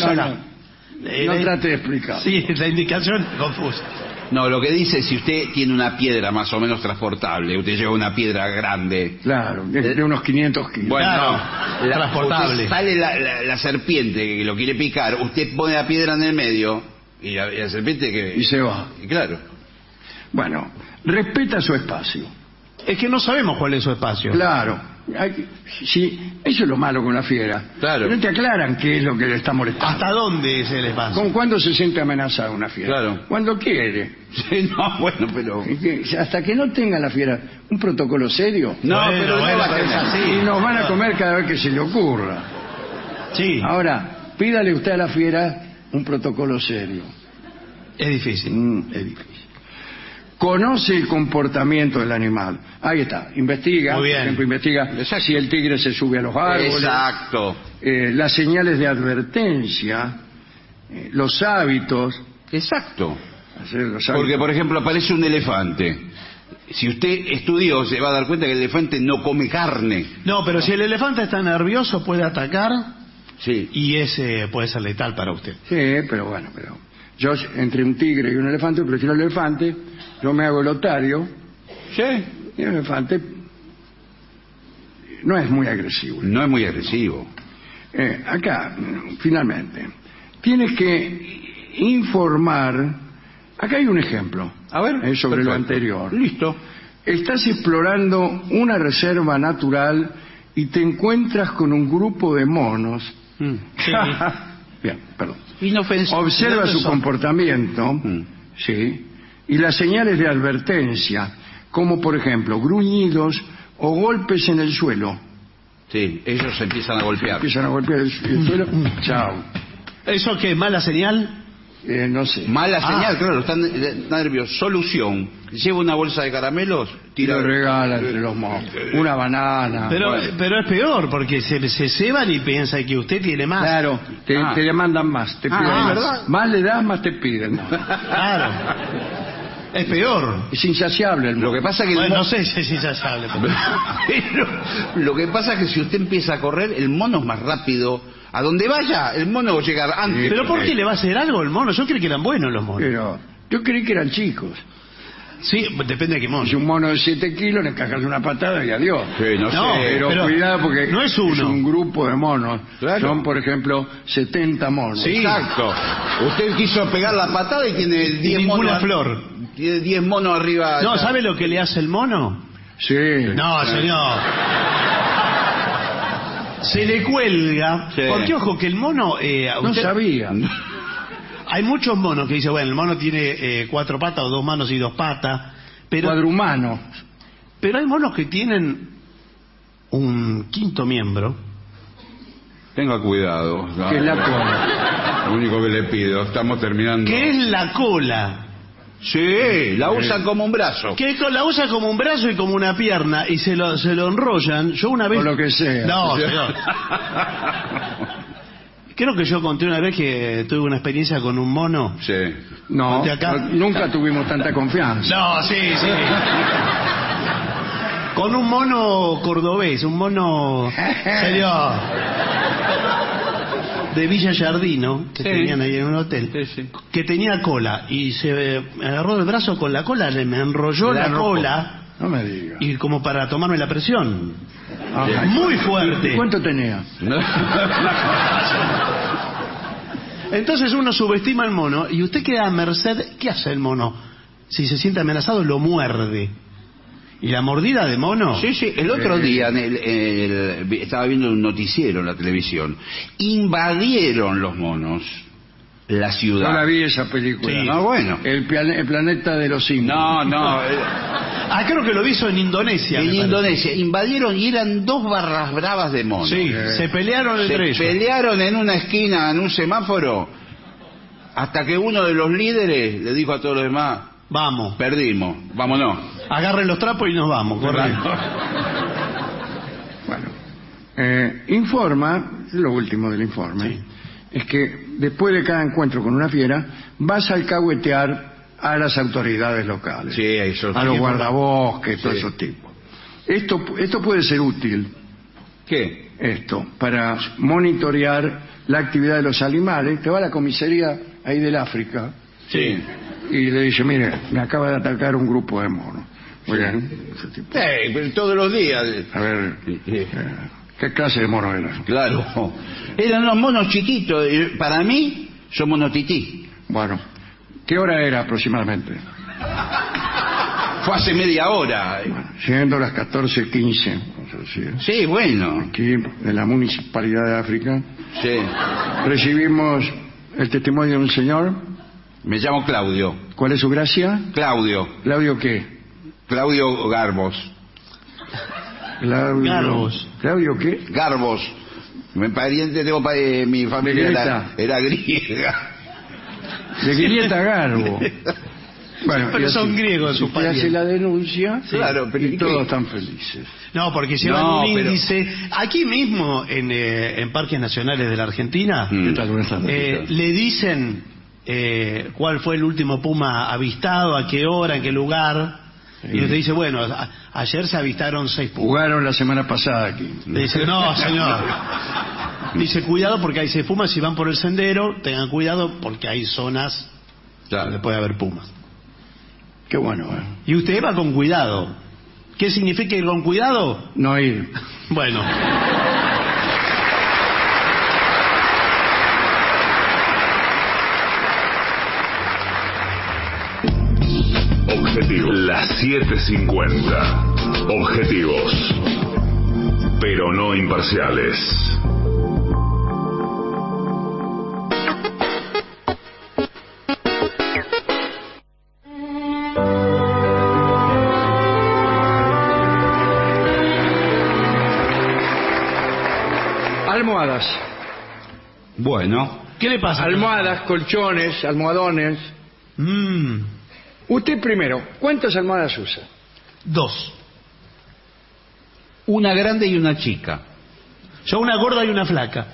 trate de explicar. Sí, la indicación es confusa. No, lo que dice es si usted tiene una piedra más o menos transportable, usted lleva una piedra grande. Claro, de unos 500 kilos. Bueno, claro, transportable. Sale la serpiente que lo quiere picar, usted pone la piedra en el medio y la serpiente que... Y se va. Claro. Bueno, respeta su espacio. Es que no sabemos cuál es su espacio. Claro. Sí, eso es lo malo con la fiera. Claro. No te aclaran qué es lo que le está molestando. ¿Hasta dónde es el espacio? ¿Con cuándo se siente amenazada una fiera? Claro. Cuando quiere. Sí, no, bueno, pero... Hasta que no tenga la fiera un protocolo serio. No, pero no va a es así. Y nos van a comer cada vez que se le ocurra. Sí. Ahora, pídale usted a la fiera un protocolo serio. Es difícil. Es difícil. Conoce el comportamiento del animal. Ahí está, investiga. Muy bien. Por ejemplo, investiga si el tigre se sube a los árboles. Exacto. Las señales de advertencia, los hábitos. Exacto. Los hábitos. Porque, por ejemplo, aparece un elefante. Si usted estudió, se va a dar cuenta que el elefante no come carne. No, pero si el elefante está nervioso puede atacar. Sí. Y ese puede ser letal para usted. Sí, pero yo entre un tigre y un elefante prefiero el elefante. Yo me hago el otario. Sí. Y el elefante no es muy agresivo. No es muy agresivo. Acá, finalmente, tienes que informar. Acá hay un ejemplo. A ver. Sobre lo anterior. Listo. Estás explorando una reserva natural y te encuentras con un grupo de monos. Sí. Bien, perdón. Inofensivo. Observa su comportamiento, sí, y las señales de advertencia, como por ejemplo gruñidos o golpes en el suelo. Sí, ellos empiezan a golpear. Empiezan a golpear el suelo. Chao. ¿Eso qué? ¿Mala señal? No sé. Mala señal, claro, están nerviosos. Solución. Lleva una bolsa de caramelos, tira. Lo regala entre los monos. Una banana. Pero es peor, porque se ceban y piensan que usted tiene más. Claro, te demandan más. Te piden más. ¿Verdad? Más le das, más te piden. Claro. Es peor. Es insaciable el mono. Lo que pasa que no sé si es insaciable. Pero lo que pasa es que si usted empieza a correr, el mono es más rápido. A donde vaya, el mono va a llegar antes. ¿Pero por qué le va a hacer algo el mono? Yo creí que eran buenos los monos. Pero yo creí que eran chicos. Sí, depende de qué mono. Si un mono de 7 kilos, le encajas una patada y adiós. Sí, no sé. Pero cuidado porque no es uno. Es un grupo de monos. Claro. Son, por ejemplo, 70 monos. Sí. Exacto. Usted quiso pegar la patada y tiene 10 monos. Ninguna flor. Tiene 10 monos arriba. No, ¿sabe lo que le hace el mono? Sí. No, señor. Se le cuelga. Sí. Porque, ojo, que el mono... No sabía. Hay muchos monos que dicen, bueno, el mono tiene 4 patas o 2 manos y 2 patas. Pero, cuadrumano. Pero hay monos que tienen un quinto miembro. Tenga cuidado. Que es la cola. Lo único que le pido, estamos terminando. ¿Qué es la cola? Sí, la usan como un brazo. Que la usan como un brazo y como una pierna y se lo enrollan. Yo una vez... O lo que sea. No, señor. Creo que yo conté una vez que tuve una experiencia con un mono. Sí. No, acá. nunca tuvimos tanta confianza. No, sí. Con un mono cordobés, un mono... serio... de Villa Yardino, que tenían ahí en un hotel, que tenía cola, y se me agarró el brazo con la cola, me enrolló la cola, no me diga, y como para tomarme la presión. Muy fuerte. ¿Cuánto tenía? Entonces uno subestima al mono, y usted queda a merced. ¿Qué hace el mono? Si se siente amenazado, lo muerde. ¿Y la mordida de mono? Sí, el otro día estaba viendo un noticiero en la televisión. Invadieron los monos la ciudad. No la vi esa película. Sí. No, bueno. El planeta de los simios. No. Creo que lo hizo en Indonesia. En Indonesia. Invadieron y eran 2 barras bravas de monos. Sí, se pelearon entre ellos. Se pelearon en una esquina, en un semáforo, hasta que uno de los líderes le dijo a todos los demás: vamos. Perdimos, vámonos. Agarren los trapos y nos vamos, correcto. Bueno, informa, lo último del informe, es que después de cada encuentro con una fiera, vas a alcahuetear a las autoridades locales, a los guardabosques, todos esos tipos. Esto puede ser útil. ¿Qué? Esto, para monitorear la actividad de los animales. Te va a la comisaría ahí del África. Sí. Y le dice: mire, me acaba de atacar un grupo de monos. Muy bien. Pero todos los días. A ver, ¿qué clase de mono era? Claro. Eran unos monos chiquitos. Para mí, son monotití. Bueno, ¿qué hora era aproximadamente? Fue hace media hora. Bueno, siendo las 14:15. Sí, bueno. Aquí, en la Municipalidad de África. Sí. Recibimos el testimonio de un señor. Me llamo Claudio. ¿Cuál es su gracia? Claudio. ¿Claudio qué? Claudio Garbos. Garbos. ¿Claudio qué? Garbos. Mi pariente, mi familia era griega. De Grieta Garbo. Bueno, pero son griegos sus parientes. Hace la denuncia, claro, pero y todos están felices. No, porque llevan un índice. Aquí mismo, en Parques Nacionales de la Argentina, le dicen cuál fue el último puma avistado, a qué hora, en qué lugar. Y usted dice: bueno, ayer se avistaron 6 pumas. Jugaron la semana pasada aquí. Le dice: no, señor. Dice: cuidado porque hay 6 pumas. Si van por el sendero, tengan cuidado porque hay zonas donde puede haber pumas. Qué bueno, Y usted va con cuidado. ¿Qué significa ir con cuidado? No ir. Bueno. Objetivo. Las 7:50. Objetivos, pero no imparciales. Almohadas. Bueno. ¿Qué le pasa? Almohadas, colchones, almohadones. Usted primero, ¿cuántas almohadas usa? 2. Una grande y una chica. Yo una gorda y una flaca.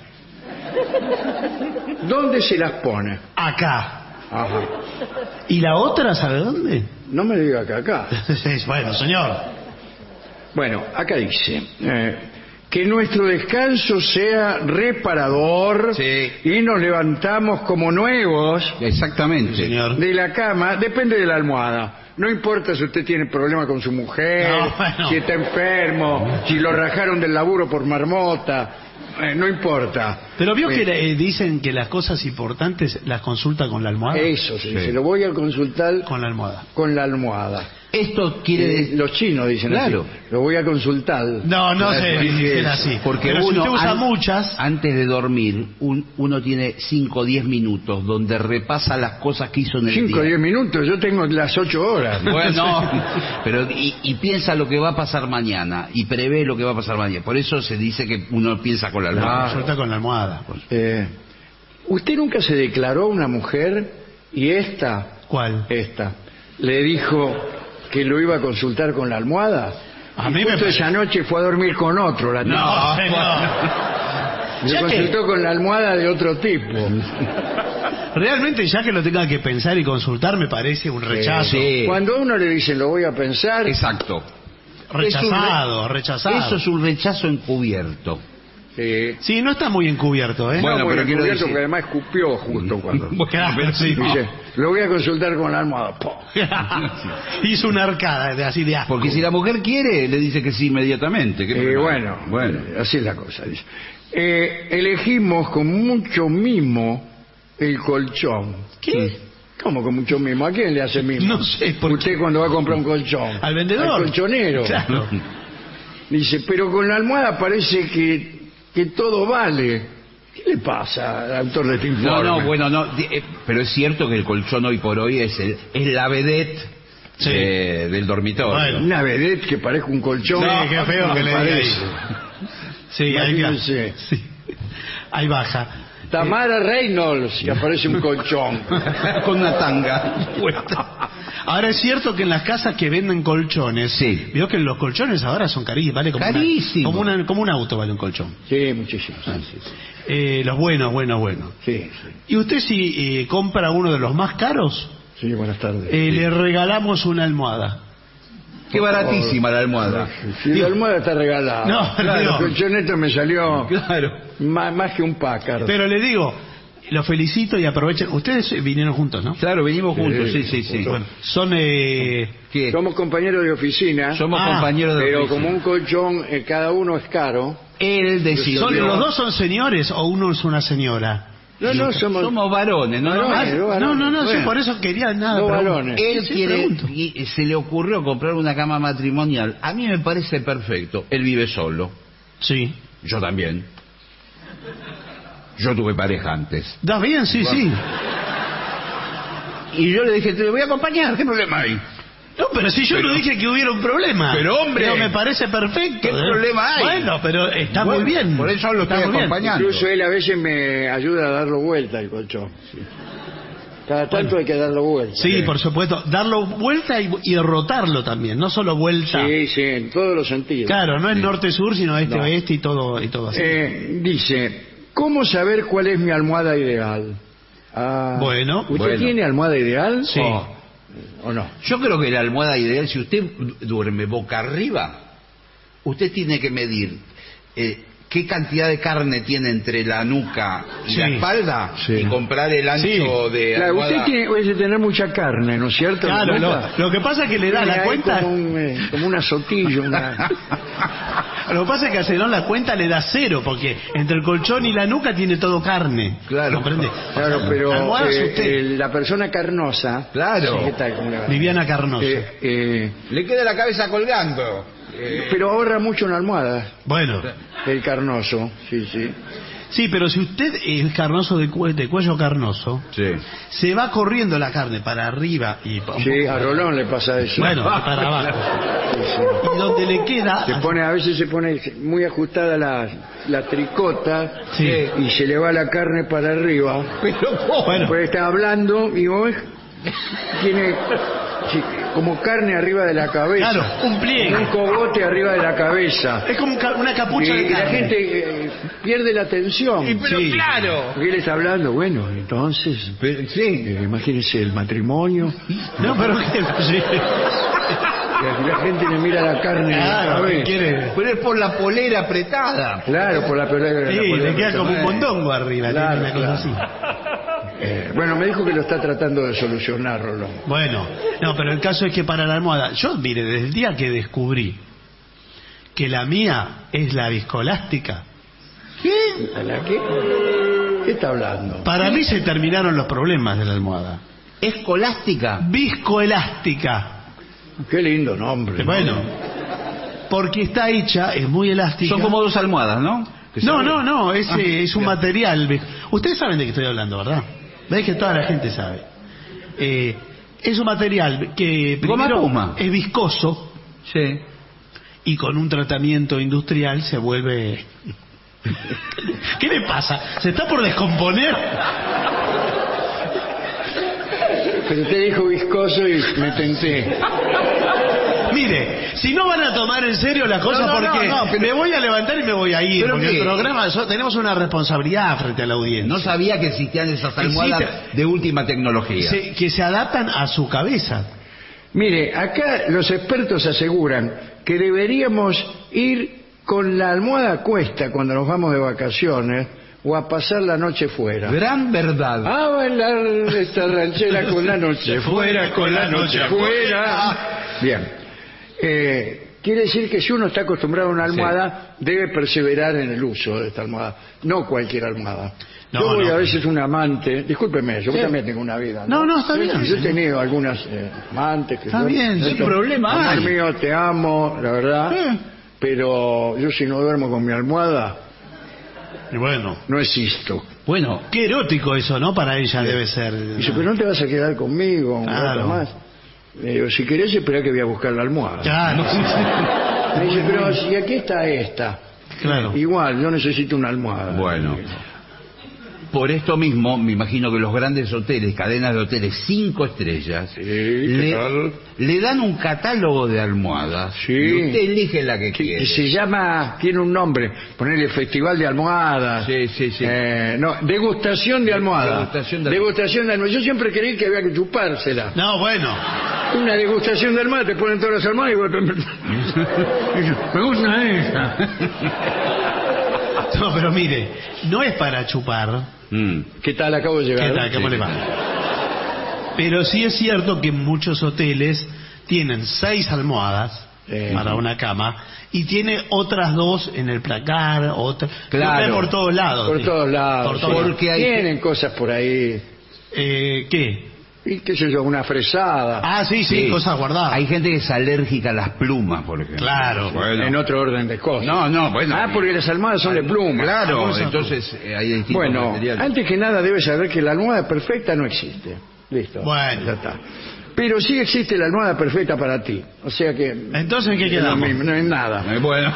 ¿Dónde se las pone? Acá. Ajá. ¿Y la otra sabe dónde? No me diga que acá. Bueno, señor. Bueno, acá dice que nuestro descanso sea reparador y nos levantamos como nuevos. Exactamente, señor. De la cama, depende de la almohada. No importa si usted tiene problemas con su mujer, si está enfermo, si lo rajaron del laburo por marmota, no importa. Pero vio que dicen que las cosas importantes las consulta con la almohada. Eso, se lo voy a consultar con la almohada. Con la almohada. Esto quiere decir... Los chinos dicen así. Lo voy a consultar. No se dicen así. Porque pero uno si usted usa muchas... Antes de dormir, uno tiene 5 o 10 minutos donde repasa las cosas que hizo en el día. 5 o 10 minutos, yo tengo las 8 horas. Bueno, pero y piensa lo que va a pasar mañana y prevé lo que va a pasar mañana. Por eso se dice que uno piensa con la almohada. Consulta con la almohada. ¿Usted nunca se declaró una mujer y esta? ¿Cuál? Esta. le dijo que lo iba a consultar con la almohada. A y mí me justo parece- esa noche fue a dormir con otro. La No, Se Ya consultó con la almohada de otro tipo. realmente ya que lo tenga que pensar y consultar me parece un rechazo. Sí. Cuando a uno le dicen lo voy a pensar, Exacto. Rechazado, Es un rechazado. Eso es un rechazo encubierto. Sí, no está muy encubierto, ¿eh? Bueno, no, pero quiero encubierto, decir- porque además escupió justo cuando Claro, pero sí. dice, lo voy a consultar con la almohada. ¡Pum! Hizo una arcada así de asco. Porque si la mujer quiere, le dice que sí inmediatamente. ¿Qué problema? Bueno, así es la cosa. Dice. Elegimos con mucho mimo el colchón. ¿Qué? ¿Cómo con mucho mimo? ¿A quién le hace mimo? No sé, ¿por Usted cuando va a comprar un colchón. Al vendedor. Al colchonero. Claro. Dice, pero con la almohada parece que todo vale. ¿Qué le pasa al autor de este informe? No, bueno, no. Pero es cierto que el colchón hoy por hoy es la vedette Sí. del dormitorio. Bueno. Una vedette que parezca un colchón. Sí, qué feo que le diga parece. eso. Sí, ahí, Imagínense. sí. Ahí baja. Tamara Reynolds, que aparece un colchón. Con una tanga. Ahora es cierto que en las casas que venden colchones, Sí. veo que los colchones ahora son carísimos, vale como, Carísimo. como un auto vale un colchón. Sí, muchísimo. Los buenos. Sí. Y usted si compra uno de los más caros, Sí, buenas tardes. le regalamos una almohada. Qué baratísima la almohada. Si la almohada está regalada. No, claro, no. el colchoneta me salió Claro. más que un Packard. Pero le digo, lo felicito y aprovechen. Ustedes vinieron juntos, ¿no? Claro, venimos juntos, Sí, sí. Bueno, son ¿Qué? Somos compañeros de oficina. Somos compañeros de Pero oficina. como un colchón, cada uno es caro. Él decidió. ¿Los dos son señores o uno es una señora? No, somos varones, ¿no? varones, dos varones. No, Bueno. sí, por eso quería nada. Dos pregunto. varones. Él Sí, quiere, pregunto. y se le ocurrió comprar una cama matrimonial. A mí me parece perfecto. Él vive solo. Sí. Yo también. Yo tuve pareja antes. ¿Da bien? Sí, sí. Y yo le dije, te voy a acompañar, ¿qué problema hay? No, pero si yo no dije que hubiera un problema. Pero, hombre. Pero me parece perfecto. ¿Qué problema hay? Bueno, pero está Bueno, muy bien. por eso lo Está estoy muy bien. acompañando. Incluso él a veces me ayuda a darlo vuelta el colchón. Sí. Cada tanto hay que darlo vuelta. Sí, por supuesto. Darlo vuelta y rotarlo también. No solo vuelta. Sí, en todos los sentidos. Claro, no es norte-sur, sino No. este-oeste y todo así. Dice, ¿cómo saber cuál es mi almohada ideal? Bueno. ¿Usted tiene almohada ideal? Sí. ¿O no? Yo creo que la almohada ideal, si usted duerme boca arriba, usted tiene que medir qué cantidad de carne tiene entre la nuca y la espalda y comprar el ancho de Claro, almohada. usted tiene que tener mucha carne, ¿no es cierto? Claro, lo que pasa es que le da Tiene la ahí cuenta. como una sotilla, Lo que pasa es que a Zenón la cuenta le da 0, porque entre el colchón y la nuca tiene todo carne. Claro. ¿Comprende? Claro, pero Almohadas usted. la persona carnosa... Claro. Sí, ¿qué tal? ¿Cómo le va? Viviana Carnosa. Le queda la cabeza colgando. Pero ahorra mucho en almohada. Bueno. El carnoso, sí. Sí, pero si usted es carnoso de cuello carnoso, se va corriendo la carne para arriba y Sí, a Rolón le pasa eso. Bueno, y para abajo. Y donde le queda... A veces se pone muy ajustada la tricota y se le va la carne para arriba. Bueno. Pues está hablando y vos tiene como carne arriba de la cabeza. Claro, un pliegue. Un cogote arriba de la cabeza. Es como una capucha de Y la carne. gente pierde la atención. Pero claro. Porque él está hablando, bueno, entonces, imagínense el matrimonio. No, pero que... Sí. La gente le mira la carne. Claro, ¿qué quiere? Pero es por la polera apretada. Claro, por la polera. Sí, le queda como un mondongo arriba. Claro, tiene una cosa así. Bueno, me dijo que lo está tratando de solucionar, Rolón. Bueno, no, pero el caso es que para la almohada, yo, mire, desde el día que descubrí que la mía es la viscoelástica, ¿La qué? ¿Qué está hablando? para mí se terminaron los problemas de la almohada. ¿Escolástica? Viscoelástica. Qué lindo nombre. Bueno, porque está hecha, es muy elástica. Son como dos almohadas, ¿no? No, es un material. Ustedes saben de qué estoy hablando, ¿verdad? Veis que toda la gente sabe. Es un material que primero es viscoso. Sí. Y con un tratamiento industrial se vuelve... ¿Qué le pasa? ¿Se está por descomponer? Pero usted dijo viscoso y me tenté. Mire, si no van a tomar en serio las cosas, porque me voy a levantar y me voy a ir, porque el programa, tenemos una responsabilidad frente a la audiencia. No sabía que existían esas almohadas de última tecnología. Que se adaptan a su cabeza. Mire, acá los expertos aseguran que deberíamos ir con la almohada a cuesta cuando nos vamos de vacaciones o a pasar la noche fuera. Gran verdad. A bailar esta ranchera con la noche fuera, con la noche fuera. Bien. Quiere decir que si uno está acostumbrado a una almohada, debe perseverar en el uso de esta almohada. No cualquier almohada. Yo voy a veces un amante, discúlpeme, yo también tengo una vida. No, está bien. Yo he tenido algunas amantes que... Está bien, sin problema. Amor mío, te amo, la verdad. Pero yo si no duermo con mi almohada, bueno, no existo. Bueno, qué erótico eso, ¿no? Para ella debe ser. Dice, pero no te vas a quedar conmigo un rato más. Le digo, si querés, esperá que voy a buscar la almohada. Claro. Me dice, pero si aquí está esta. Claro. Igual, yo necesito una almohada. Bueno. Por esto mismo, me imagino que los grandes hoteles, cadenas de hoteles 5 estrellas, le dan un catálogo de almohadas. Sí. Y usted elige la que quiere. Y se llama, tiene un nombre, ponerle Festival de Almohadas. Sí. No, degustación de almohadas. Degustación de almohadas. Yo siempre creí que había que chupársela. No, bueno. Una degustación de almohadas, te ponen todas las almohadas y me gusta esta. No, pero mire, no es para chupar. ¿Qué tal? Acabo de llegar. ¿Qué tal? ¿Cómo le va? Pero sí es cierto que en muchos hoteles tienen 6 almohadas para una cama y tiene otras 2 en el placar, claro, por todos lados. Por todos lados. Porque tienen cosas por ahí. ¿Qué? Y qué sé yo, una fresada. Ah, sí, cosas guardadas. Hay gente que es alérgica a las plumas, por ejemplo. Claro. Bueno. En otro orden de cosas. No, bueno. Porque las almohadas son de pluma. Claro, entonces hay distintos materiales. Antes que nada debes saber que la almohada perfecta no existe. Listo. Bueno. Ya está. Pero sí existe la almohada perfecta para ti. O sea que... Entonces, ¿en qué quedamos? No es nada. Bueno.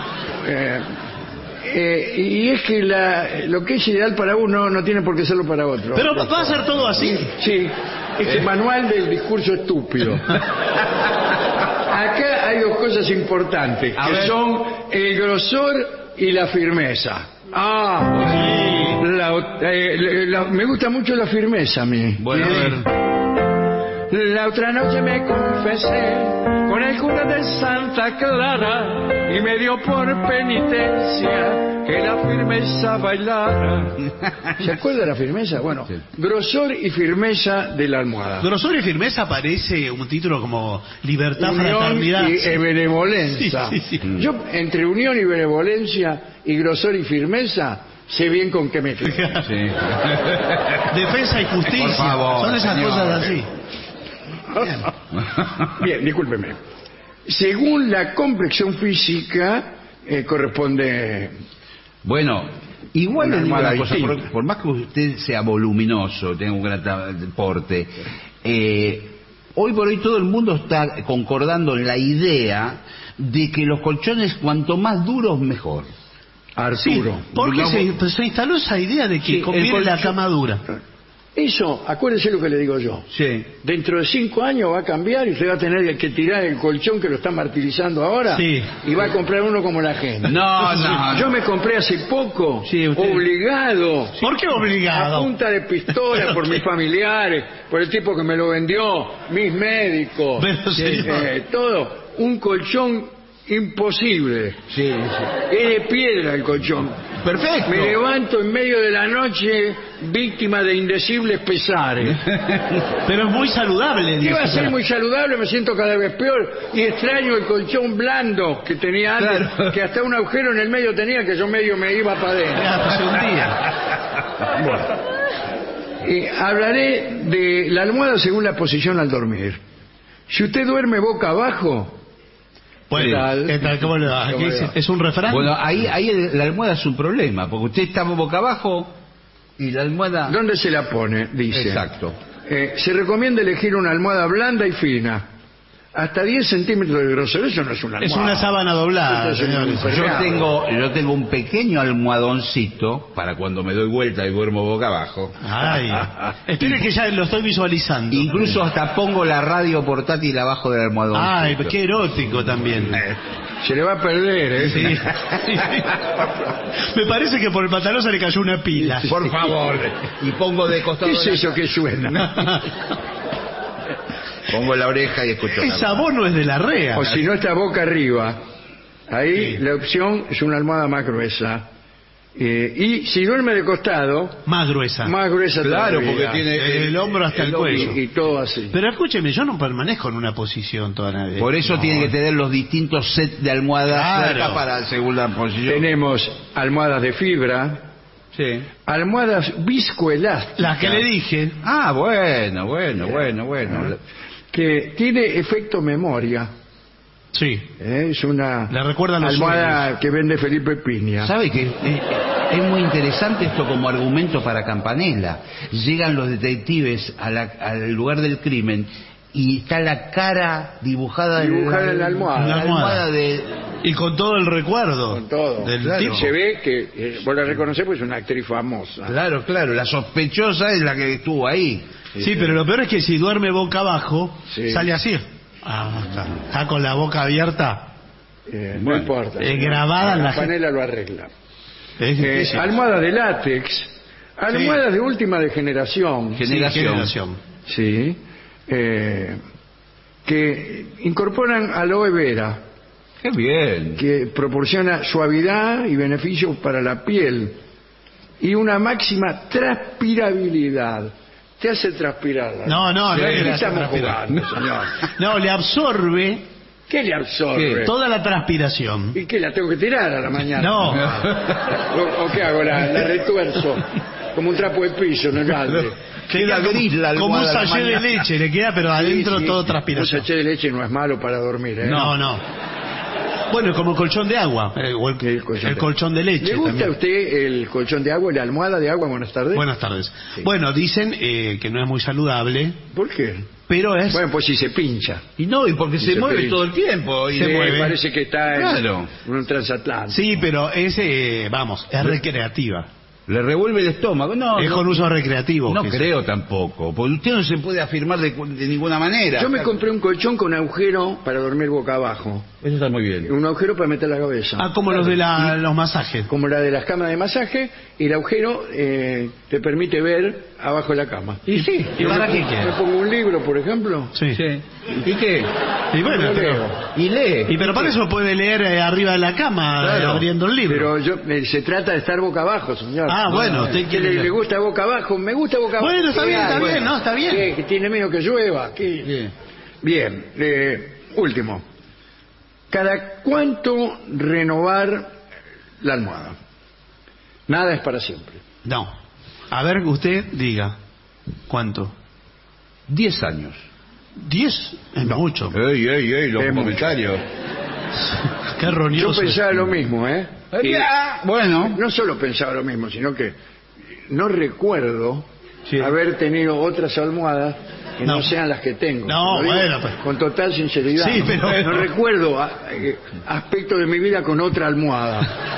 Y es que lo que es ideal para uno no tiene por qué serlo para otro. Pero va a ser todo así. Sí. Este manual del discurso estúpido. Acá hay 2 cosas importantes, que son el grosor y la firmeza. Me gusta mucho la firmeza a mí. Bueno, a ver. La otra noche me confesé con el cura de Santa Clara y me dio por penitencia que la firmeza bailara. ¿Se acuerda de la firmeza? Bueno, sí. Grosor y firmeza de la almohada. Grosor y firmeza parece un título como libertad, unión fraternidad y benevolencia. Sí. Yo entre unión y benevolencia y grosor y firmeza sé bien con qué me quedo. Sí. Defensa y justicia. Por favor, son esas cosas así. Bien, discúlpeme. Según la complexión física, corresponde... Bueno, igual le digo una cosa, distinta. por más que usted sea voluminoso, tenga un gran porte, hoy por hoy todo el mundo está concordando en la idea de que los colchones cuanto más duros mejor. Arturo. Sí, porque se instaló esa idea de que conviene la cama dura. Eso, acuérdese lo que le digo yo. Sí. Dentro de 5 años va a cambiar y usted va a tener que tirar el colchón que lo están martirizando ahora y va a comprar uno como la gente. No. Yo me compré hace poco, obligado. ¿Por qué obligado? A punta de pistola por mis familiares, por el tipo que me lo vendió, mis médicos, todo. Un colchón imposible. Sí. Es de piedra el colchón. Perfecto. Me levanto en medio de la noche víctima de indecibles pesares. Pero es muy saludable. ¿Qué va a ser muy saludable? Me siento cada vez peor y extraño el colchón blando que tenía antes, que hasta un agujero en el medio tenía que yo medio me iba para adentro. Bueno. Hablaré de la almohada según la posición al dormir. Si usted duerme boca abajo... ¿Qué tal? ¿Cómo le va? ¿Es un refrán? Bueno, ahí la almohada es un problema, porque usted está boca abajo y la almohada... ¿Dónde se la pone? Dice. Exacto. Se recomienda elegir una almohada blanda y fina. hasta 10 centímetros de grosor. Eso no es una almohada. Es una sábana doblada, Eso es señores. Yo tengo un pequeño almohadoncito para cuando me doy vuelta y duermo boca abajo. Ay, espere que ya lo estoy visualizando. Incluso hasta pongo la radio portátil abajo del almohadoncito. Ay, qué erótico también. Se le va a perder, ¿eh? Sí. Me parece que por el pantalón se le cayó una pila. Por favor. Y pongo de costado. ¿Qué es eso que suena? Pongo la oreja y escucho. Esa voz no es de la REA. O si no, está boca arriba. Ahí la opción es una almohada más gruesa. Y si duerme de costado, más gruesa. Más gruesa claro, todavía. porque tiene el hombro hasta el cuello. Y todo así. Pero escúcheme, yo no permanezco en una posición toda la vida. Por eso tiene que tener los distintos sets de almohadas cerca para según la posición. Tenemos almohadas de fibra. Sí. Almohadas viscoelásticas. Las que le dije. Ah, bueno. Que tiene efecto memoria. Sí. Es una le recuerda los almohada sueños que vende Felipe Piña. ¿Sabe que es muy interesante esto como argumento para Campanella? Llegan los detectives al lugar del crimen y está la cara dibujada en la almohada. La almohada y con todo el recuerdo. Con todo. Claro. Se ve que vos la reconocés porque es una actriz famosa. Claro. La sospechosa es la que estuvo ahí. Sí, pero lo peor es que si duerme boca abajo, sale así. Está con la boca abierta. No importa. Grabada en la panela lo arregla. Almohada de látex. Almohadas de última generación. Generación. Sí. Que incorporan aloe vera. Qué bien. Que proporciona suavidad y beneficios para la piel. Y una máxima transpirabilidad. Te hace transpirar. No estamos jugando, señor. No, le absorbe. ¿Qué le absorbe? ¿Qué? Toda la transpiración. ¿Y qué? ¿La tengo que tirar a la mañana? No. ¿O qué hago? La retuerzo como un trapo de piso en el balde. Queda gris la almohada. Como un sachet de leche le queda, pero adentro todo transpiración. Un sachet de leche no es malo para dormir, ¿eh? No. Bueno, como el colchón de agua. El colchón de leche. ¿Le gusta también. a usted el colchón de agua y la almohada de agua? Buenas tardes. Buenas tardes. Sí. Bueno, dicen que no es muy saludable. ¿Por qué? Pero es... Bueno, pues si se pincha. Y porque se mueve todo el tiempo. Se mueve. Parece que está en un transatlántico. Sí, pero es recreativa. Le revuelve el estómago. Es con uso recreativo. No creo tampoco. Porque usted no se puede afirmar de ninguna manera. Yo me compré un colchón con agujero para dormir boca abajo. Eso está muy bien. Un agujero para meter la cabeza. Como los de los masajes. Como la de las camas de masaje. Y el agujero te permite ver abajo de la cama. ¿Y sí? ¿Y para qué quieres? Me pongo un libro, por ejemplo. Sí. ¿Y qué? Y bueno, y lee. Y pero para eso puede leer arriba de la cama, abriendo el libro. Pero se trata de estar boca abajo, señor. Bueno, usted que le gusta boca abajo. Me gusta boca abajo. Bueno, está bien, no, está bien. Que tiene miedo que llueva. Bien. Último. ¿Cada cuánto renovar la almohada? Nada es para siempre. No. A ver, usted diga. ¿Cuánto? 10 años. 10 es mucho. Los comentarios. Qué roñoso. Yo pensaba lo mismo, ¿eh? Bueno. No solo pensaba lo mismo, sino que no recuerdo haber tenido otras almohadas que no sean las que tengo. No, bueno, pues. Con total sinceridad. Sí, pero... No recuerdo aspectos de mi vida con otra almohada.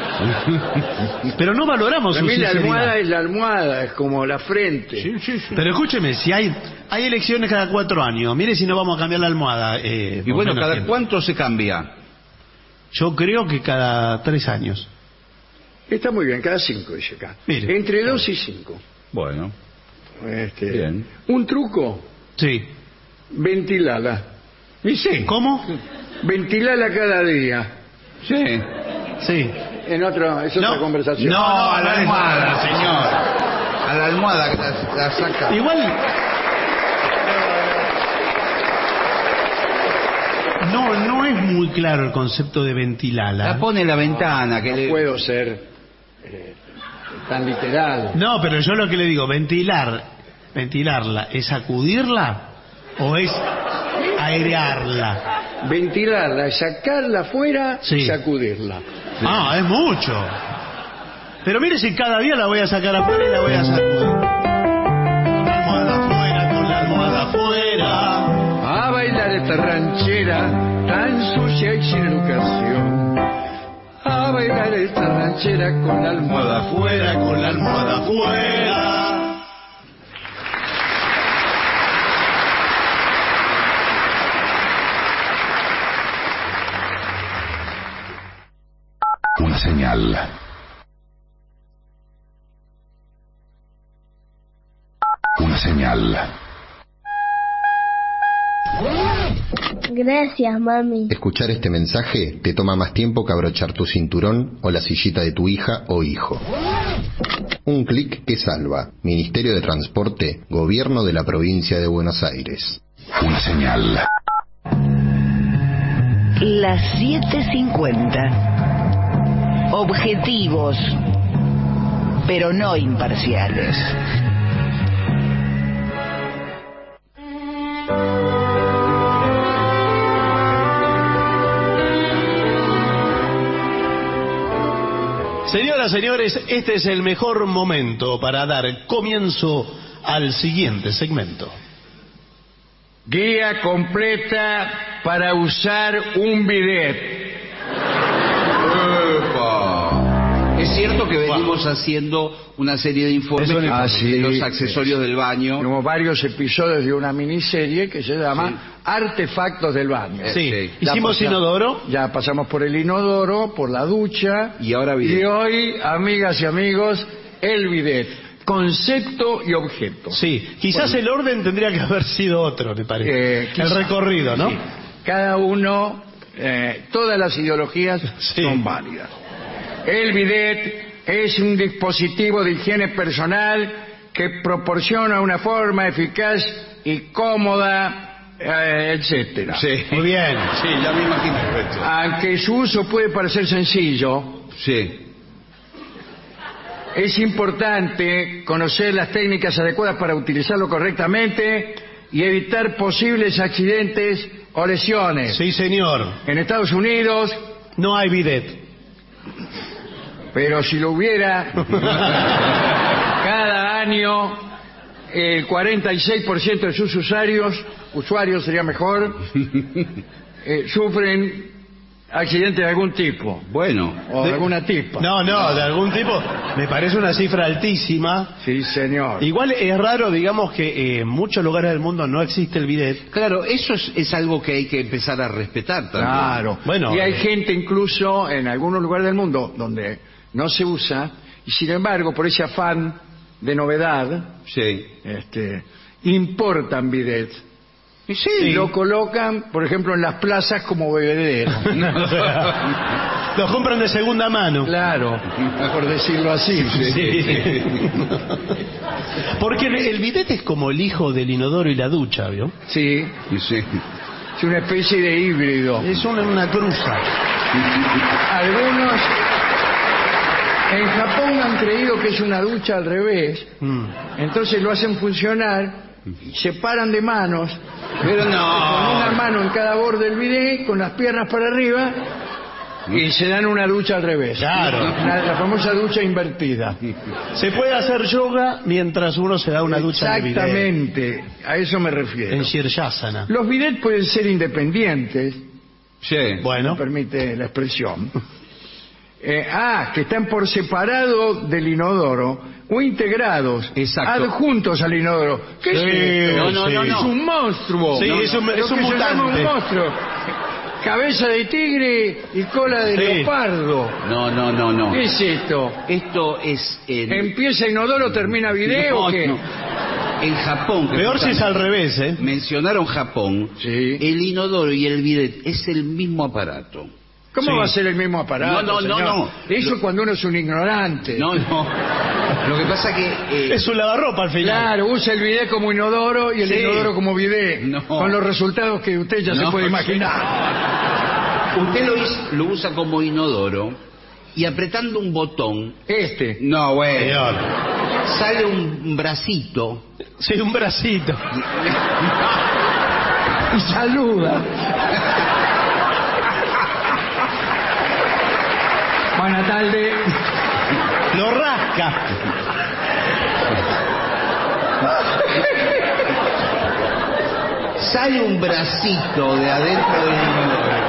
Pero no valoramos su sinceridad. La almohada es la almohada, es como la frente. Sí. Pero escúcheme, si hay elecciones cada 4 años, mire si no vamos a cambiar la almohada. Y bueno, ¿cada cuánto se cambia? Yo creo que cada 3 años. Está muy bien, cada 5 dice acá. Mire, entre 2 y 5. Bueno. Bien. Un truco. Sí. Ventilala. ¿Y sí? ¿Cómo? Ventilala cada día. Sí. Es otra conversación. No, a la almohada, señor. A la almohada que la saca. Igual... No es muy claro el concepto de ventilarla. La pone en la ventana. No puedo ser tan literal. No, pero yo lo que le digo, ventilarla, ¿es sacudirla o es airearla? Ventilarla es sacarla afuera y sacudirla. Es mucho. Pero mire si cada día la voy a sacar afuera y la voy a sacudir. Con la almohada afuera. A bailar esta ranchera tan sucia y sin educación. A bailar esta ranchera con la almohada afuera, con la almohada afuera. Una señal. Una señal. Gracias, mami. Escuchar este mensaje te toma más tiempo que abrochar tu cinturón o la sillita de tu hija o hijo. Un clic que salva. Ministerio de Transporte, Gobierno de la Provincia de Buenos Aires. Una señal. Las 7:50. Objetivos, pero no imparciales. Señoras, señores, este es el mejor momento para dar comienzo al siguiente segmento. Guía completa para usar un bidet. Es cierto que venimos haciendo una serie de informes de los accesorios del baño. Tenemos varios episodios de una miniserie que se llama Artefactos del baño. Sí. Hicimos inodoro. Ya pasamos por el inodoro, por la ducha. Y ahora bidet. Y hoy, amigas y amigos, el bidet. Concepto y objeto. Sí, quizás el orden tendría que haber sido otro, me parece. El recorrido, ¿no? Sí. Cada uno, todas las ideologías son válidas. El bidet es un dispositivo de higiene personal que proporciona una forma eficaz y cómoda, etcétera. Sí. Muy bien. Sí, ya me imagino. Aunque su uso puede parecer sencillo, es importante conocer las técnicas adecuadas para utilizarlo correctamente y evitar posibles accidentes o lesiones. Sí, señor. En Estados Unidos no hay bidet. Pero si lo hubiera, cada año el 46% de sus usuarios sería mejor, sufren accidentes de algún tipo. Bueno. O de alguna tipa. No, de algún tipo. Me parece una cifra altísima. Sí, señor. Igual es raro, digamos, que en muchos lugares del mundo no existe el bidet. Claro, eso es algo que hay que empezar a respetar también. Claro. Bueno, y hay gente incluso en algunos lugares del mundo donde no se usa, y sin embargo, por ese afán de novedad, importan bidets. Y lo colocan, por ejemplo, en las plazas como bebedero. Los compran de segunda mano. Claro, por decirlo así. Sí. Porque el bidet es como el hijo del inodoro y la ducha, ¿vio? Sí. Es una especie de híbrido. Es una cruza. Algunos en Japón han creído que es una ducha al revés. Entonces lo hacen funcionar, se paran de manos, pero no, con una mano en cada borde del bidet, con las piernas para arriba, y se dan una ducha al revés. Claro. La famosa ducha invertida. Se puede hacer yoga mientras uno se da una ducha en el bidet. Exactamente, a eso me refiero. En Shirsasana. Los bidets pueden ser independientes. Bueno. Me permite la expresión. Que están por separado del inodoro o integrados, adjuntos al inodoro. ¿Qué es esto? No. Es un monstruo. Sí, es un mutante. Se llama un monstruo. Cabeza de tigre y cola de leopardo. No. ¿Qué es esto? Esto es... ¿Empieza inodoro, termina video o qué? No. En Japón... Peor si es al revés, ¿eh? Mencionaron Japón. El inodoro y el bidet es el mismo aparato. ¿Cómo va a ser el mismo aparato? No. Eso cuando uno es un ignorante. No. Lo que pasa que... es un lavarropa al final. Claro, usa el bidet como inodoro y el inodoro como bidet. Con los resultados que usted ya se puede imaginar. Usted lo usa como inodoro y apretando un botón... No, bueno. Señor. Sale un bracito. Sí, un bracito. Y saluda. Buenas tardes. Lo rasca. sale un bracito de adentro del inodoro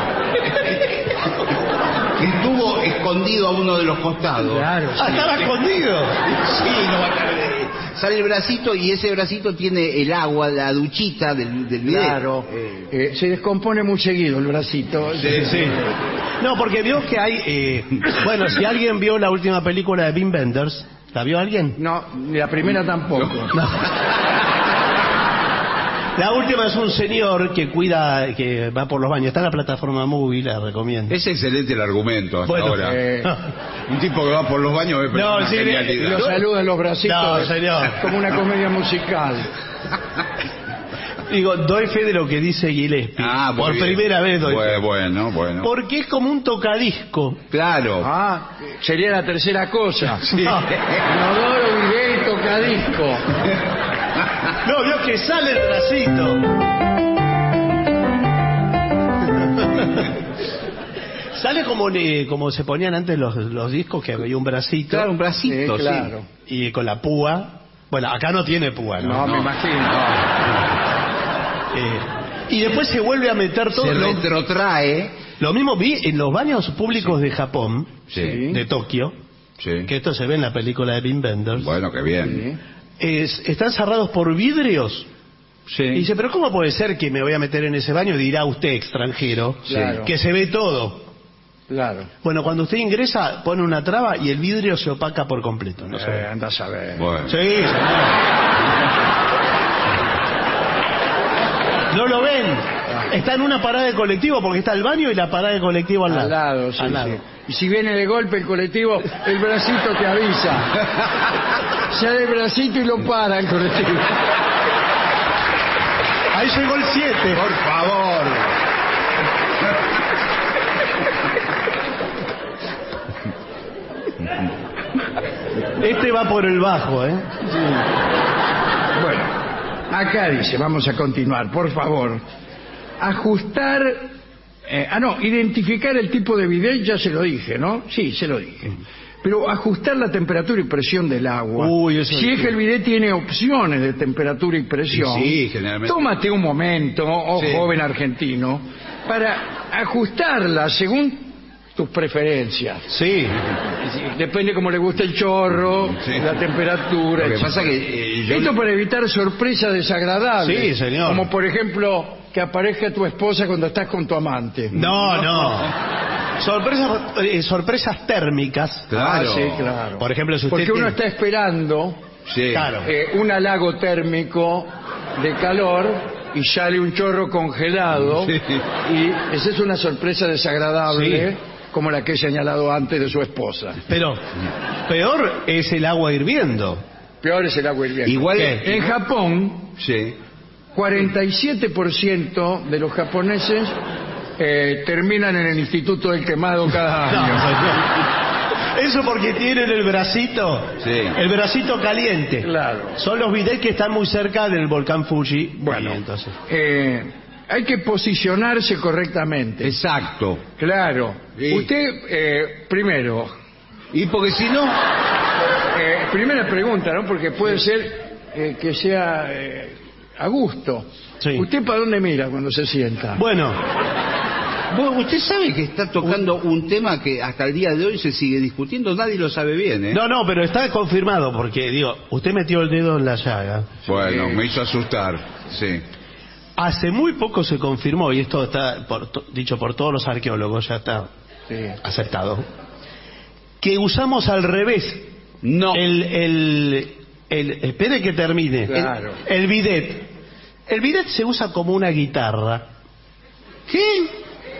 que estuvo escondido a uno de los costados. Claro. Sí. Estaba escondido. Sí, no va a estar. Sale el bracito y ese bracito tiene el agua, la duchita del bidet. Claro. Se descompone muy seguido el bracito. Sí. No, porque vio que hay... bueno, si alguien vio la última película de Wim Wenders, ¿la vio alguien? No, la primera tampoco. No. La última es un señor que cuida, que va por los baños. Está en la plataforma Movie, la recomiendo. Es excelente el argumento hasta ahora. Un tipo que va por los baños ve no, sí, lo saluda en los bracitos. No, señor. Como una comedia musical. Digo, doy fe de lo que dice Gillespie. Por bien. Primera vez doy fe. Bueno. Porque es como un tocadisco. Claro. Sería la tercera cosa. Sí. Inodoro, bidet y tocadisco. No, vio que sale el bracito. Sale como se ponían antes los discos, que había un bracito. Claro, un bracito, claro. Y con la púa. Bueno, acá no tiene púa, ¿no? No, me imagino. Y después se vuelve a meter todo. Se retrotrae. Lo mismo vi en los baños públicos de Japón, de Tokio, que esto se ve en la película de Wim Wenders. Bueno, qué bien. Están cerrados por vidrios. Sí. Y dice, pero ¿cómo puede ser que me voy a meter en ese baño? Dirá usted, extranjero, que se ve todo. Claro. Bueno, cuando usted ingresa, pone una traba y el vidrio se opaca por completo. No se ve. Anda a saber. Bueno. Sí, señor. No lo ven. Está en una parada de colectivo porque está el baño y la parada de colectivo al lado. Al lado, sí. Y si viene de golpe el colectivo, el bracito te avisa. Sale el bracito y lo para el colectivo. Ahí llegó el 7. Por favor. Este va por el bajo, ¿eh? Sí. Bueno, acá dice, vamos a continuar, por favor. Ajustar... identificar el tipo de bidet, ya se lo dije, ¿no? Sí, se lo dije. Pero ajustar la temperatura y presión del agua. Si es que el bidet tiene opciones de temperatura y presión, generalmente. Tómate un momento, joven argentino, para ajustarla según tus preferencias. Sí. Depende cómo le gusta el chorro, la temperatura. Lo que pasa que esto para evitar sorpresas desagradables. Sí, señor. Como por ejemplo que aparezca tu esposa cuando estás con tu amante. No. Sorpresas térmicas. Claro. Sí, claro. Por ejemplo, si usted porque uno está esperando un halago térmico de calor y sale un chorro congelado y esa es una sorpresa desagradable como la que he señalado antes de su esposa. Pero peor es el agua hirviendo. Peor es el agua hirviendo. Igual en Japón 47% de los japoneses terminan en el Instituto del Quemado cada año. Eso porque tienen el bracito caliente. Claro. Son los bidets que están muy cerca del volcán Fuji. Bueno, entonces hay que posicionarse correctamente. Exacto. Claro. Usted, primero. Y porque si no... primera pregunta, ¿no? Porque puede ser que sea a gusto. ¿Usted para dónde mira cuando se sienta? Bueno, usted sabe que está tocando un tema que hasta el día de hoy se sigue discutiendo, nadie lo sabe bien, ¿eh? No, pero está confirmado porque, usted metió el dedo en la llaga. Bueno, me hizo asustar, Hace muy poco se confirmó, y esto está dicho por todos los arqueólogos, ya está aceptado, que usamos al revés. No. Espere que termine. Claro. El bidet. El bidet se usa como una guitarra. ¿Qué?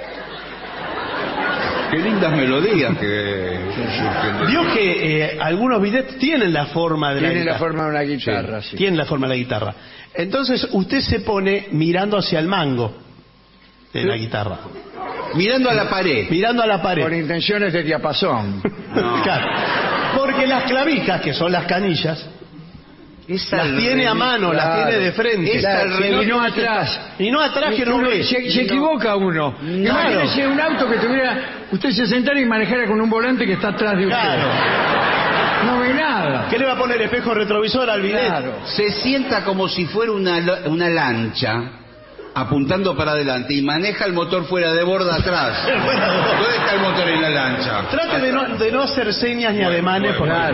Qué lindas melodías Vio que algunos bidets tienen la forma de Tienen la forma de una guitarra, Tienen la forma de la guitarra. Entonces usted se pone mirando hacia el mango de la guitarra. Mirando a la pared. Mirando a la pared. Con intenciones de diapasón. Claro. Porque las clavijas, que son las canillas, las tiene a mano, las tiene de frente. Y no atrás. Y no atrás, que no ve. Se equivoca uno. Imagínese un auto que usted se sentara y manejara con un volante que está atrás de usted. Claro. No ve nada. ¿Qué le va a poner? ¿Espejo retrovisor al bidet? Claro. Se sienta como si fuera una lancha. apuntando para adelante y maneja el motor fuera de borda atrás. ¿Dónde está el motor en la lancha? Trate de no hacer señas ni ademanes.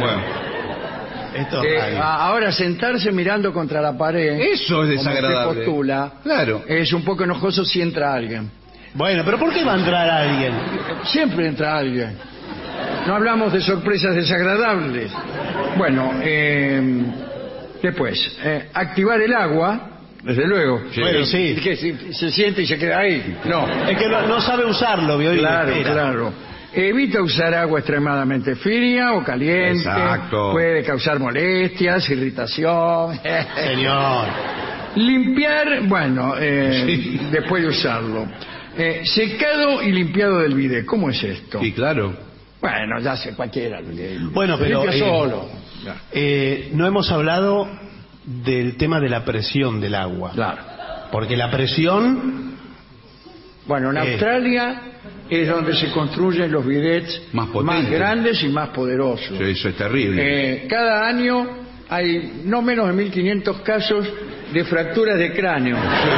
Ahora sentarse mirando contra la pared. Eso es desagradable. Como se postula. Claro. Es un poco enojoso si entra alguien. Bueno, pero ¿por qué va a entrar alguien? Siempre entra alguien. No hablamos de sorpresas desagradables. Bueno, después, activar el agua. Desde luego. Sí. Bueno, sí. Que se siente y se queda ahí. No. Es que no sabe usarlo, ¿vio? Claro. Evita usar agua extremadamente fría o caliente. Exacto. Puede causar molestias, irritación. Señor. Limpiar, bueno, después de usarlo. Secado y limpiado del bidet. ¿Cómo es esto? Sí, claro. Bueno, ya sé, cualquiera. Bueno, pero limpia solo. No hemos hablado del tema de la presión del agua. Claro. Porque la presión... Bueno, en Australia es donde se construyen los bidets más grandes y más poderosos. Sí, eso es terrible. Cada año hay no menos de 1.500 casos de fracturas de cráneo.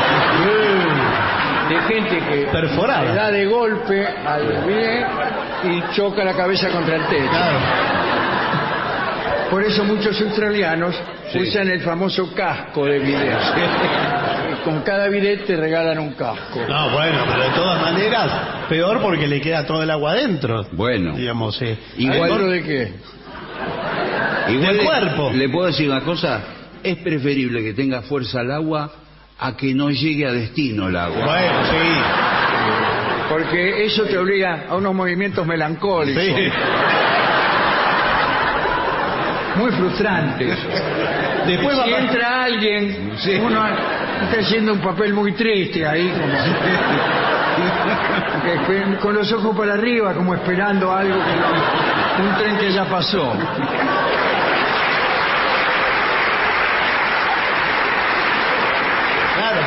De gente que perforada le da de golpe al bidet y choca la cabeza contra el techo. Claro. Por eso muchos australianos usan el famoso casco de bidet. Con cada bidet te regalan un casco. No, bueno, pero de todas maneras, peor porque le queda todo el agua adentro. Bueno. Digamos, ¿Adentro de qué? Igual del cuerpo. Le puedo decir una cosa, es preferible que tenga fuerza el agua a que no llegue a destino el agua. Bueno, sí. Porque eso te obliga a unos movimientos melancólicos. Sí. Muy frustrantes. Después si entra alguien, uno está haciendo un papel muy triste ahí, como con los ojos para arriba, como esperando algo que un tren que ya pasó. Claro,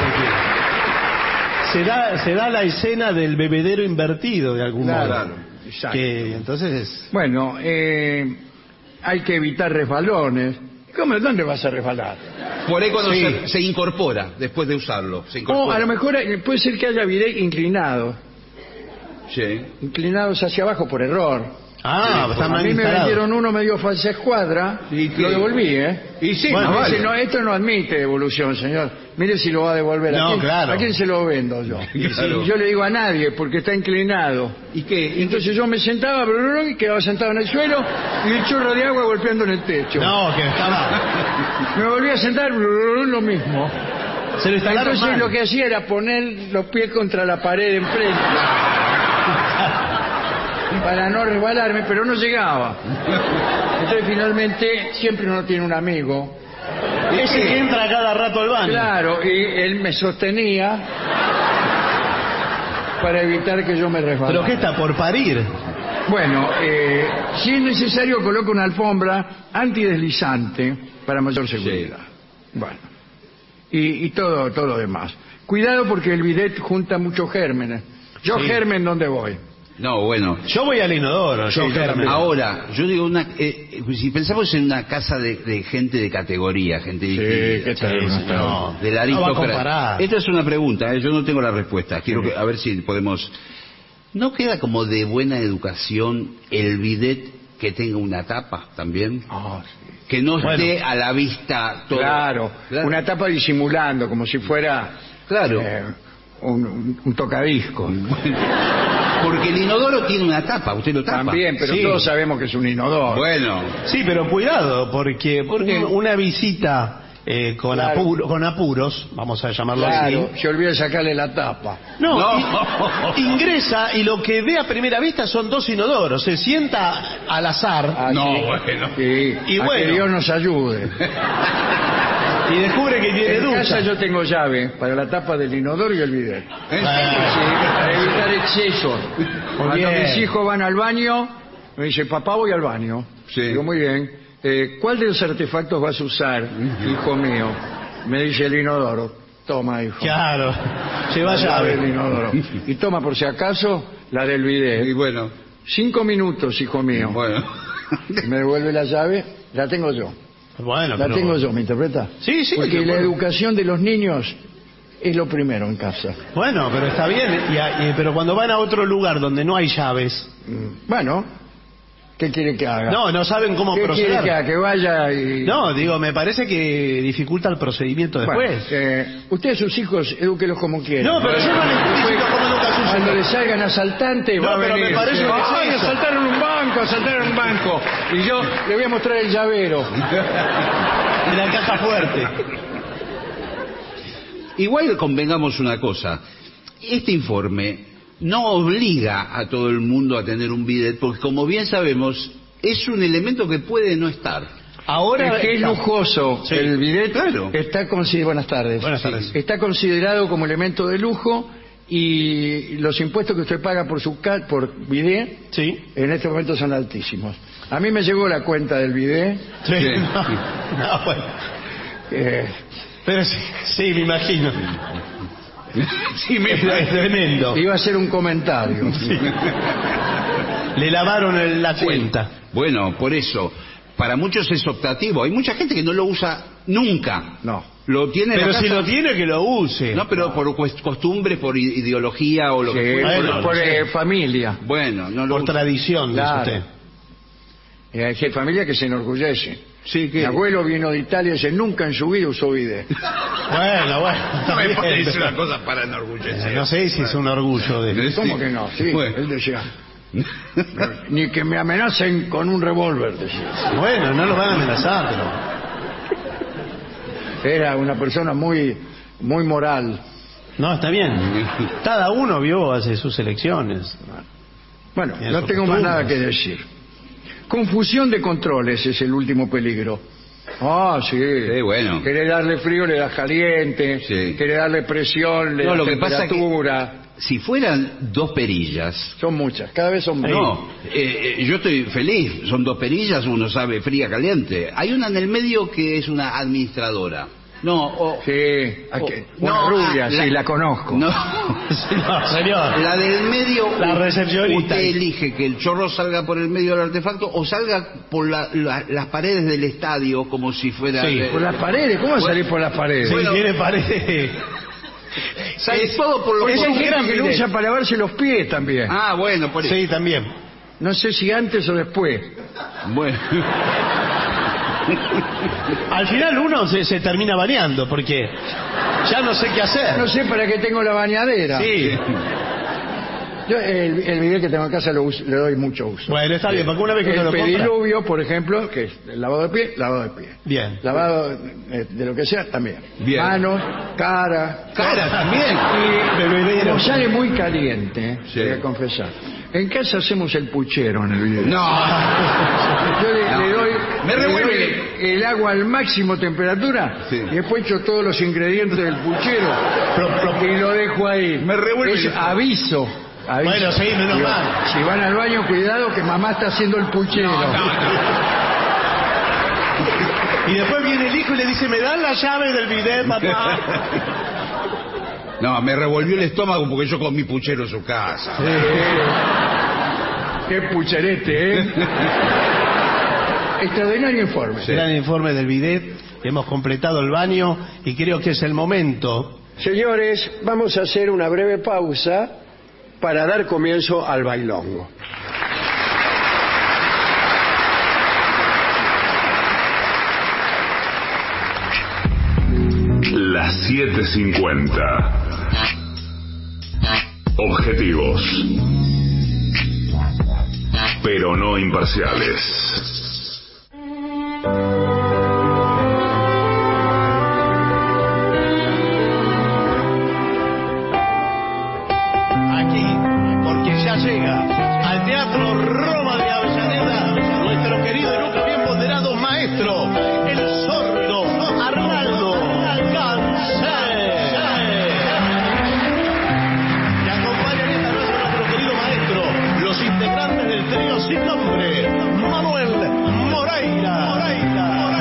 porque se da la escena del bebedero invertido de algún modo. Claro, exacto. Que entonces bueno, hay que evitar resbalones. ¿Dónde vas a resbalar? Por ahí cuando se incorpora, después de usarlo. O a lo mejor puede ser que haya bidet inclinados. Sí. Inclinados hacia abajo por error. Está mal a mí me instalado. vendieron uno medio falsa escuadra, lo devolví, Y sí, bueno, no, dice, no, esto no admite devolución, señor. Mire si lo va a devolver. Claro. ¿A quién se lo vendo yo? Claro. Yo le digo a nadie, porque está inclinado. ¿Y qué? Entonces yo me sentaba, y quedaba sentado en el suelo, y el chorro de agua golpeando en el techo. No, que estaba... Me volví a sentar, lo mismo. Se lo instalaron Entonces mal. lo que hacía era poner los pies contra la pared enfrente. Para no resbalarme, pero no llegaba. Entonces finalmente siempre uno tiene un amigo. Ese que entra cada rato al baño. Claro, y él me sostenía para evitar que yo me resbalara. ¿Pero qué está por parir? Bueno, si es necesario coloco una alfombra antideslizante para mayor seguridad. Bueno, y todo lo demás. Cuidado porque el bidet junta muchos gérmenes. Yo germen, ¿dónde voy? No, bueno. Yo voy al inodoro. Ahora, yo digo, si pensamos en una casa de gente de categoría, gente de la aristócrata. Esta es una pregunta, yo no tengo la respuesta. Quiero a ver si podemos... ¿No queda como de buena educación el bidet que tenga una tapa también? Que no esté a la vista todo. Claro, una tapa disimulando, como si fuera... Claro. Un tocadiscos. Porque el inodoro tiene una tapa, usted lo tapa. También, pero todos sabemos que es un inodoro. Bueno. Sí, pero cuidado, porque una visita con apuros, vamos a llamarlo así. Se olvida de sacarle la tapa. Ingresa y lo que ve a primera vista son dos inodoros. Se sienta al azar. Bueno. Y bueno. Que Dios nos ayude. Y descubre que tiene ducha. En casa yo tengo llave para la tapa del inodoro y el bidet. Para evitar excesos. Cuando mis hijos van al baño, me dice, papá, voy al baño. Digo, muy bien. ¿Cuál de los artefactos vas a usar, hijo mío? Me dice el inodoro. Toma, hijo. Claro. Lleva llave del inodoro. Y toma, por si acaso, la del bidet. Y bueno. 5 minutos, hijo mío. Bueno. Me devuelve la llave, la tengo yo. Bueno, la tengo yo, ¿me interpreta? Sí. Porque la educación de los niños es lo primero en casa. Bueno, pero está bien. Pero cuando van a otro lugar donde no hay llaves... Bueno, ¿qué quiere que haga? No saben cómo ¿Qué proceder. quiere que haga? Que vaya y... No, digo, me parece que dificulta el procedimiento después. Bueno, usted a sus hijos edúquelos como quiera. No, pero yo no les estoy diciendo cómo educa a sus hijos. Cuando le salgan asaltantes, va a venir. Me parece que asaltaron un banco. Y yo le voy a mostrar el llavero. En la caja fuerte. Igual convengamos una cosa. Este informe no obliga a todo el mundo a tener un bidet, porque como bien sabemos, es un elemento que puede no estar. Ahora es que es lujoso. Sí. El bidet Claro. Está buenas tardes. Buenas tardes. Está considerado como elemento de lujo y los impuestos que usted paga por bidet en este momento son altísimos. A mí me llegó la cuenta del bidet. Sí. No, bueno. Pero sí, me imagino. Sí, es tremendo. Iba a hacer un comentario. Sí. Le lavaron la cuenta. Bueno, por eso, para muchos es optativo. Hay mucha gente que no lo usa nunca. No. Lo tiene en Pero la si casa. lo tiene, que lo use. No, pero por costumbre, por ideología o lo que fuera. Por familia. Bueno, no lo Por usa. tradición, Claro. dice usted. Hay familia que se enorgullece. Sí, Mi abuelo vino de Italia y dice, nunca en su vida usó bidet. Bueno. No me bien, parece pero- una cosa para enorgullecer. No sé si es un orgullo de... ¿Cómo que no? Sí, Bueno. él decía, ni que me amenacen con un revólver, decía. Bueno, no lo van a amenazar, pero... Era una persona muy moral. No, está bien. Cada uno hace sus elecciones. Bueno, Tiene no sus tengo más costumbres. nada que decir. Confusión de controles es el último peligro. Sí. Sí, bueno. Quiere darle frío, le das caliente. Sí. Quiere darle presión, le No, das lo que pasa es que temperatura. si fueran dos perillas... Son muchas, cada vez son más. No, yo estoy feliz. Son dos perillas, uno sabe fría, caliente. Hay una en el medio que es una administradora. Sí, una rubia, sí, la conozco. No, No, señor. la del medio. La recepcionista. Usted elige que el chorro salga por el medio del artefacto o salga por las paredes del estadio como si fuera... Sí, ¿Por las paredes? ¿Cómo va a salir por las paredes? Sí, Bueno, tiene paredes. Sale todo por los... Es un un gran que lo bidet. usa para lavarse los pies también. Ah, bueno, por eso. Sí, también. No sé si antes o después. Bueno. Al final uno se termina bañando porque ya no sé qué hacer. No sé para qué tengo la bañadera. Sí. Yo el bidet que tengo en casa le doy mucho uso. Bueno, está bien, porque una vez que uno El lo compra... pediluvio, por ejemplo, que es el lavado de pie, lavado de pie. Bien. Lavado de lo que sea, también. Bien. Manos, cara. Cara también. Y como sale muy caliente, Sí. voy a confesar. En casa hacemos el puchero en el bidet. No. Yo le doy, Me le revuelve. doy el agua al máximo temperatura Sí. y después echo todos los ingredientes del puchero y lo dejo ahí. Me revuelve Es el- aviso. Bueno, sí, menos Digo, mal. si van al baño, cuidado que mamá está haciendo el puchero. Y después viene el hijo y le dice, ¿me dan la llave del bidet, papá? No, me revolvió el estómago porque yo comí puchero en su casa. Qué pucherete, ¿eh? Extraordinario informe. Gran informe del bidet. Hemos completado el baño y creo que es el momento. Señores, vamos a hacer una breve pausa para dar comienzo al bailongo. Las 7:50. Objetivos. Pero no imparciales. Aquí, porque ya llega al Teatro Roma de Avellaneda nuestro querido y nunca bien ponderado maestro, el sordo Arnaldo Gansé. Y acompañan esta noche a nuestro querido maestro, los integrantes del trío sin nombre, Manuel Moreira.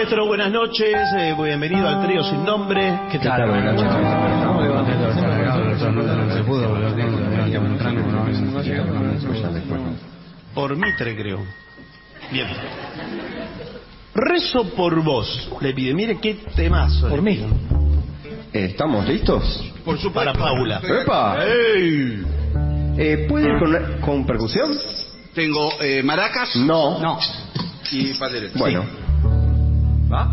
maestro, buenas noches. Bienvenido al trío sin nombre. ¿Qué tal? Buenas noches. Por Mitre, creo. Bien. Rezo por vos. Le pide, mire qué temazo. Por mí. ¿Estamos listos? Por su para Paula. ¡Epa! ¡Ey! ¿Puede ir con percusión? Tengo maracas. No. Y pandereta. Bueno. Sí. ¿Va?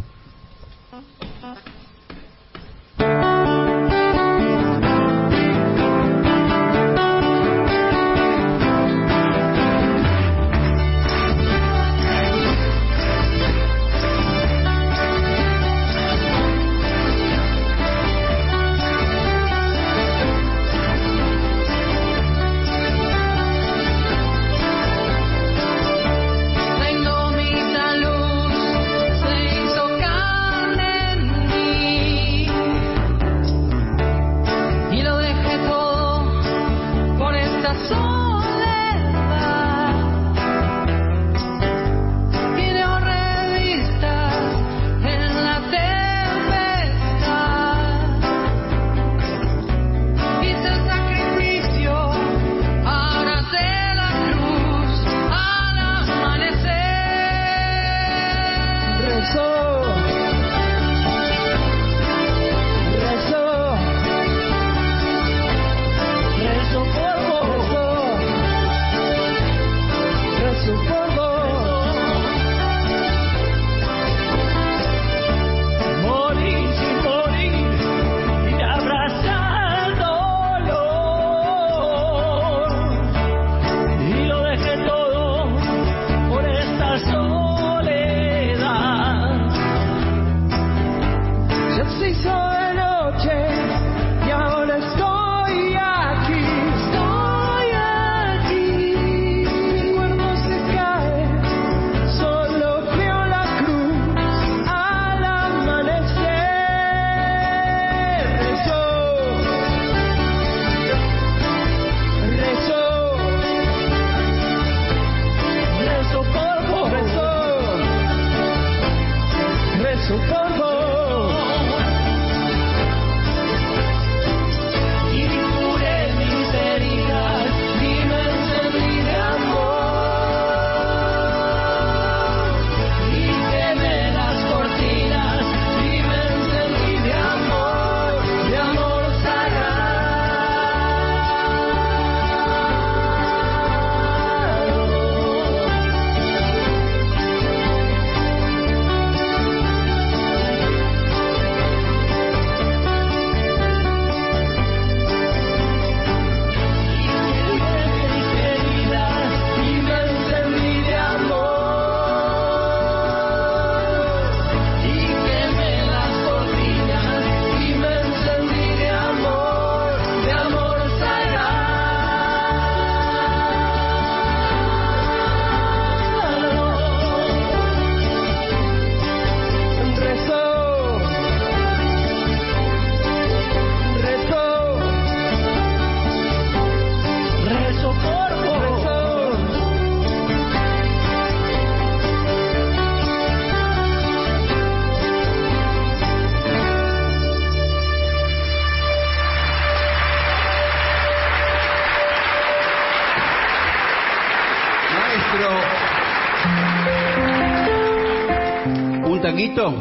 tanguito?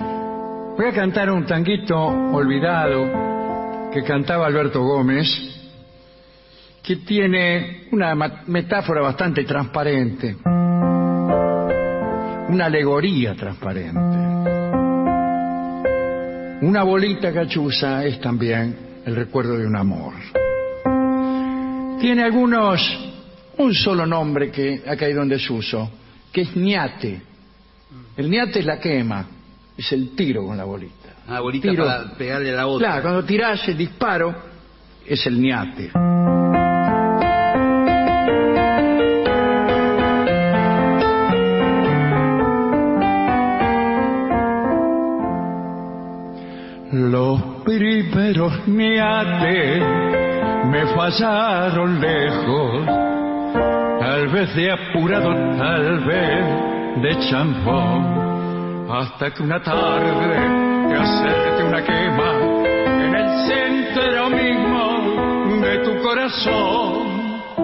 Voy a cantar un tanguito olvidado que cantaba Alberto Gómez, que tiene una metáfora bastante transparente, una alegoría transparente. Una bolita cachuza es también el recuerdo de un amor. Tiene un solo nombre que ha caído en desuso, que es ñate. El ñate es la quema, es el tiro con la bolita. Ah, bolita tiro, para pegarle a la otra. Claro, cuando tirás el disparo, es el ñate. Los primeros ñates me fallaron lejos, tal vez de apurado, tal vez de champón. hasta que una tarde te acerque una quema en el centro mismo de tu corazón.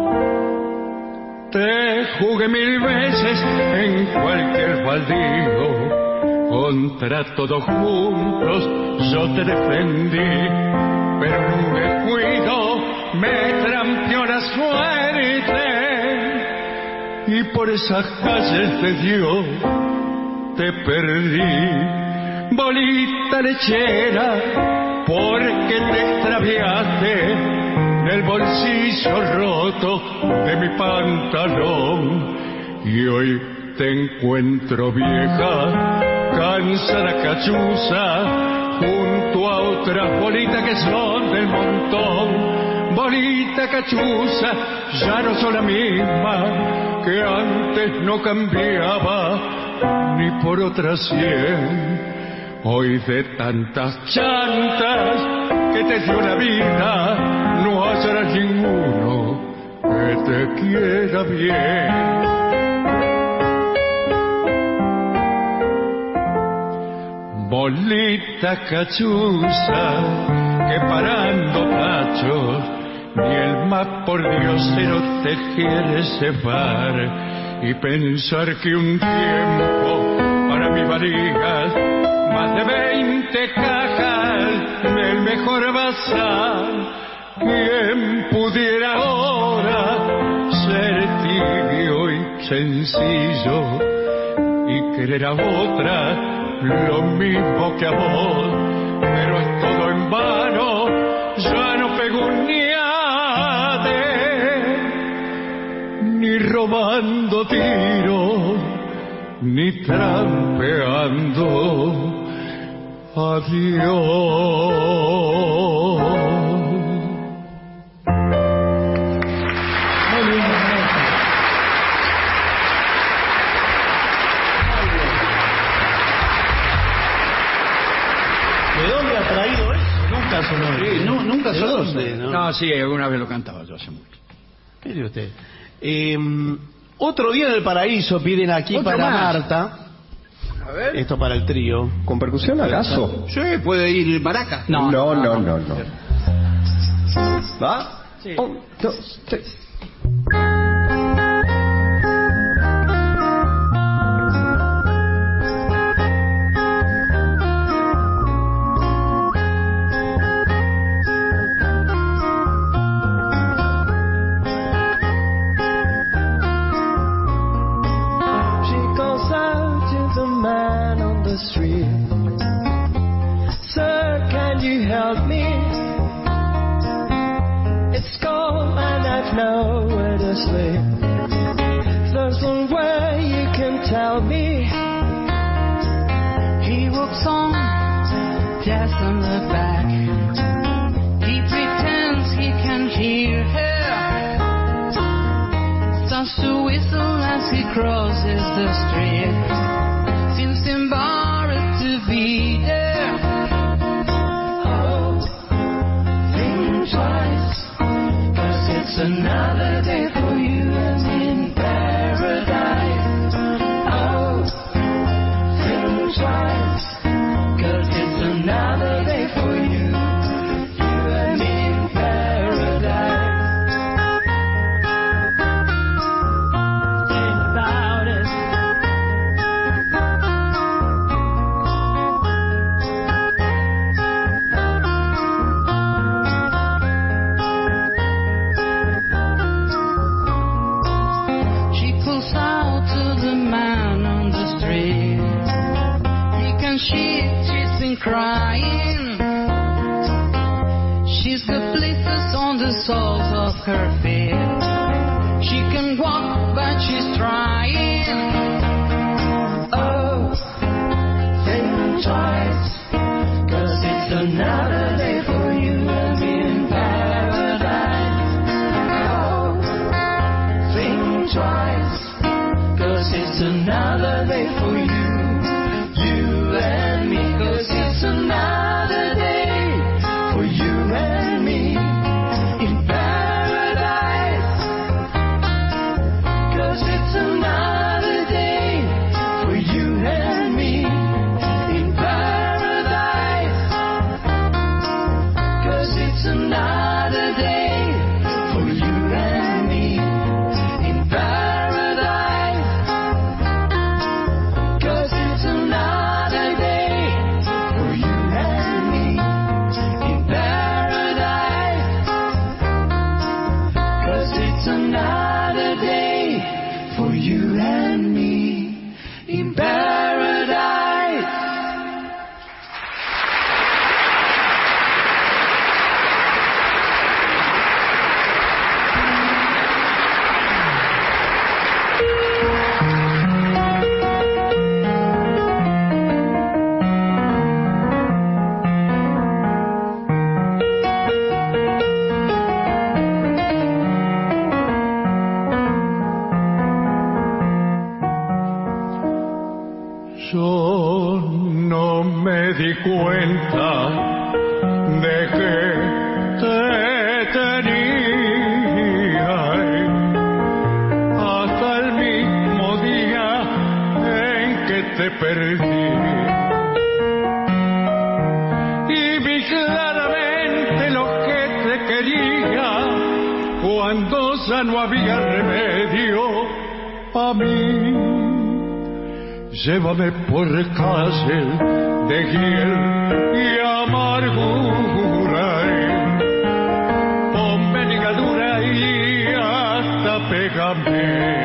Te jugué 1000 veces en cualquier baldío, contra todos juntos yo te defendí, pero en un descuido me trampeó la suerte y por esas calles de Dios te perdí. Bolita lechera, porque te extraviaste del bolsillo roto de mi pantalón y hoy te encuentro vieja, cansada, cachuza, junto a otras bolitas que son del montón. Bolita cachuza, ya no soy la misma que antes, no cambiaba ni por otras 100. Hoy de tantas chantas que te dio la vida, no hallarás ninguno que te quiera bien. Bolita cachuza, que parando tachos, ni el más por diosero te quiere cebar, y pensar que un tiempo para mi valijas, más de 20 cajas del mejor bazar, quien pudiera ahora ser tibio y sencillo y querer a otra lo mismo que a vos, pero es todo en vano, ya no pego ni ade, ni robando tiros, ni trampeando. Adiós. ¿De dónde ha traído eso? Nunca sonó. Sí, nunca sonó. ¿Dónde? No, sí, alguna vez lo cantaba yo hace mucho. Mire usted. Otro día en el paraíso piden aquí ¿Otro para más? Marta. A ver. Esto para el trío. ¿Con percusión acaso? Sí, puede ir maraca. No. ¿Va? Sí. 1, 2, 3. There's one way you can tell me. He walks on, just on the back. He pretends he can hear her. Starts to whistle as he crosses the street. Seems embarrassed to be there. Oh, think twice, 'cause it's another day for you and in paradise. Oh, think twice, 'cause it's another day for you, you and me in paradise. Think about it. She calls out to the man on the street. He can she's been crying. She's got blisters on the soles of her feet. She can walk, but she's trying. Oh, think twice, 'cause it's another day for you and me in paradise. Oh, think twice, 'cause it's another day for you, you and me, 'cause it's another day for you and me in paradise. 'Cause it's another day another day for you and me in paradise. 'Cause it's another day for you and me in paradise. 'Cause it's another day for you and me in paradise. Yo no me di cuenta de que te tenía hasta el mismo día en que te perdí. Y vi claramente lo que te quería cuando ya no había remedio a mí. Llévame por calles de hiel y amargura, ponme ligadura y hasta pégame.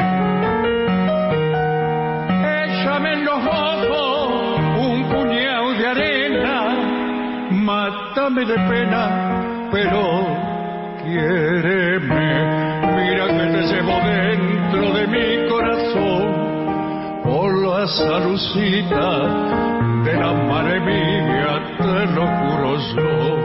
Échame en los ojos un puñado de arena, mátame de pena, pero quiéreme. Mira que te llevo dentro de mi corazón por la salucita de la madre mía, te lo juro yo.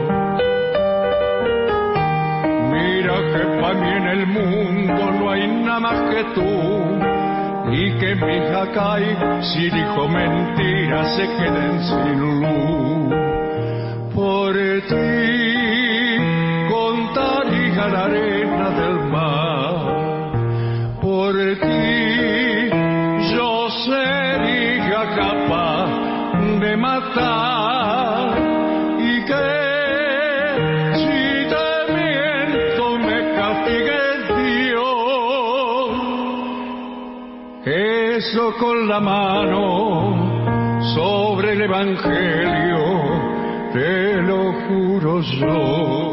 Mira que pa' mí en el mundo no hay nada más que tú, y que mi hija cae, si dijo mentiras, se queden sin luz. Por ti contaría la arena del mar, por ti yo sería capaz de matar, y que si te miento me castigue Dios. Eso con la mano sobre el Evangelio, te lo juro yo.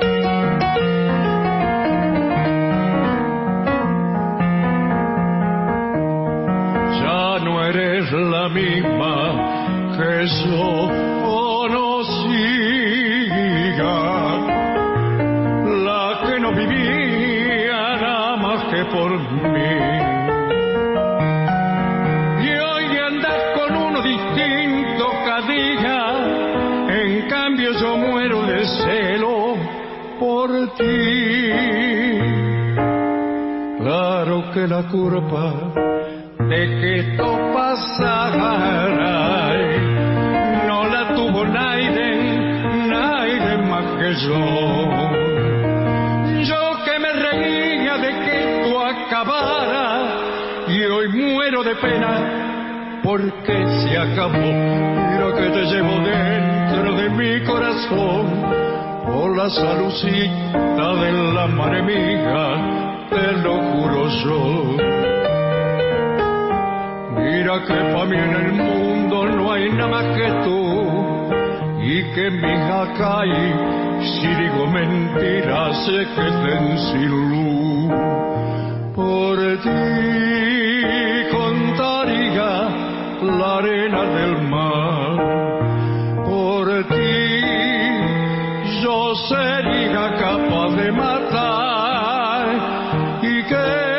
Eres la misma que yo conocía, la que no vivía nada más que por mí. Y hoy andas con uno distinto cada día, en cambio yo muero de celo por ti. Claro que la culpa de que esto pasara no la tuvo nadie más que yo. Yo que me reía de que esto acabara, y hoy muero de pena porque se acabó. Mira que te llevo dentro de mi corazón por la salucita de la madre mía, te lo juro yo. Mira que pa' mí en el mundo no hay nada más que tú, y que mi hija cae, si digo mentiras, se queden sin luz. Por ti contaría la arena del mar, por ti yo sería capaz de matar, y que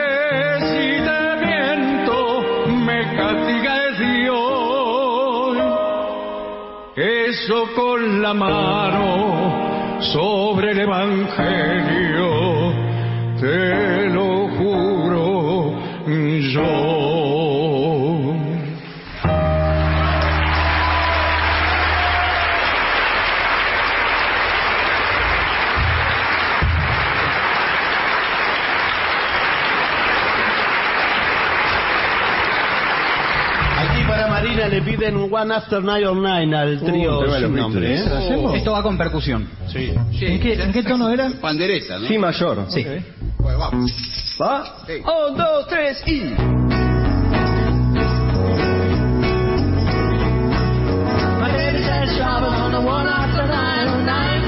eso con la mano sobre el Evangelio, te lo juro yo. Aquí para Marina le pido piden One After Night or Nine al trío sin nombre. Esto va con percusión. Sí. ¿En qué tono era? Pandereta, ¿no? Sí mayor. Sí. Bueno, vamos. ¿Va? Sí. 1, 2, 3 y... My baby says travel on the one after 909.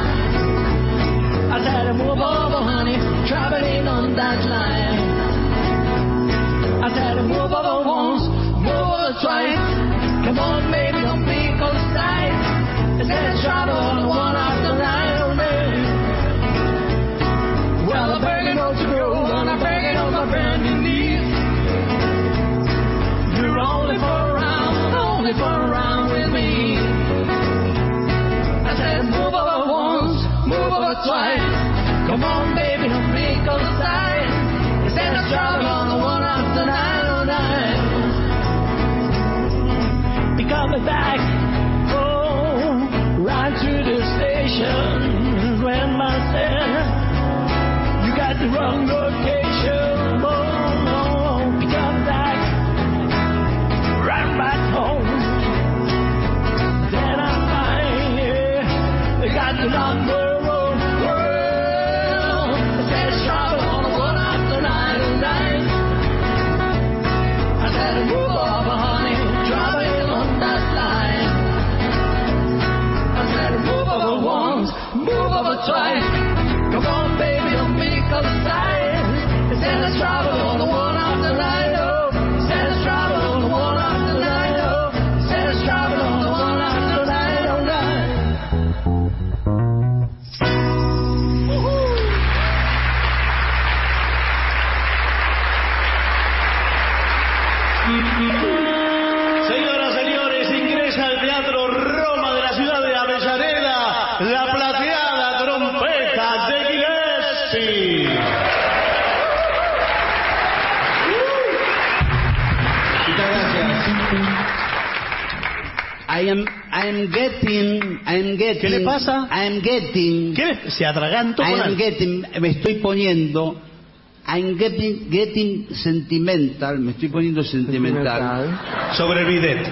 I said move over, honey, traveling on that line. I said move over once, move over twice. Come on, baby, don't be cold-eyed. It says travel on the one after 909. Well, I'm burning out to grow, and I'm burning on my brand new knees. You're only for a round with me. I said move over once, move over twice. Come on, baby, don't be cold-eyed. It said I travel on the one after 909. Be coming back, oh, right to the station. Grandma said you got the wrong location. Oh, be coming back, right back home. Then I find, yeah, they got the number. Twice. Come on, baby, don't make us tired. It said let's travel on the one after night. Oh, it said let's travel on the one after night. Oh, it said let's travel on the one after night. Oh, night. Señoras, señores, ingresa al Teatro Roma de la ciudad de Avellaneda la plateada trompeta de Gillespie. Muchas gracias. I'm getting. ¿Qué le pasa? Se atragantó con algo. Me estoy poniendo. I'm getting sentimental. Me estoy poniendo sentimental. Sobre el bidet.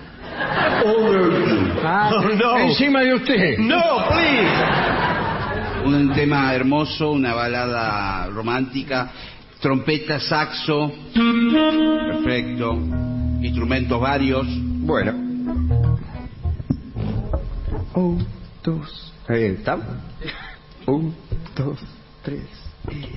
No. Encima de usted. No, please. Un tema hermoso, una balada romántica, trompeta, saxo, perfecto, instrumentos varios. Bueno. 1, 2, ¿está? 1, 2, 3 y...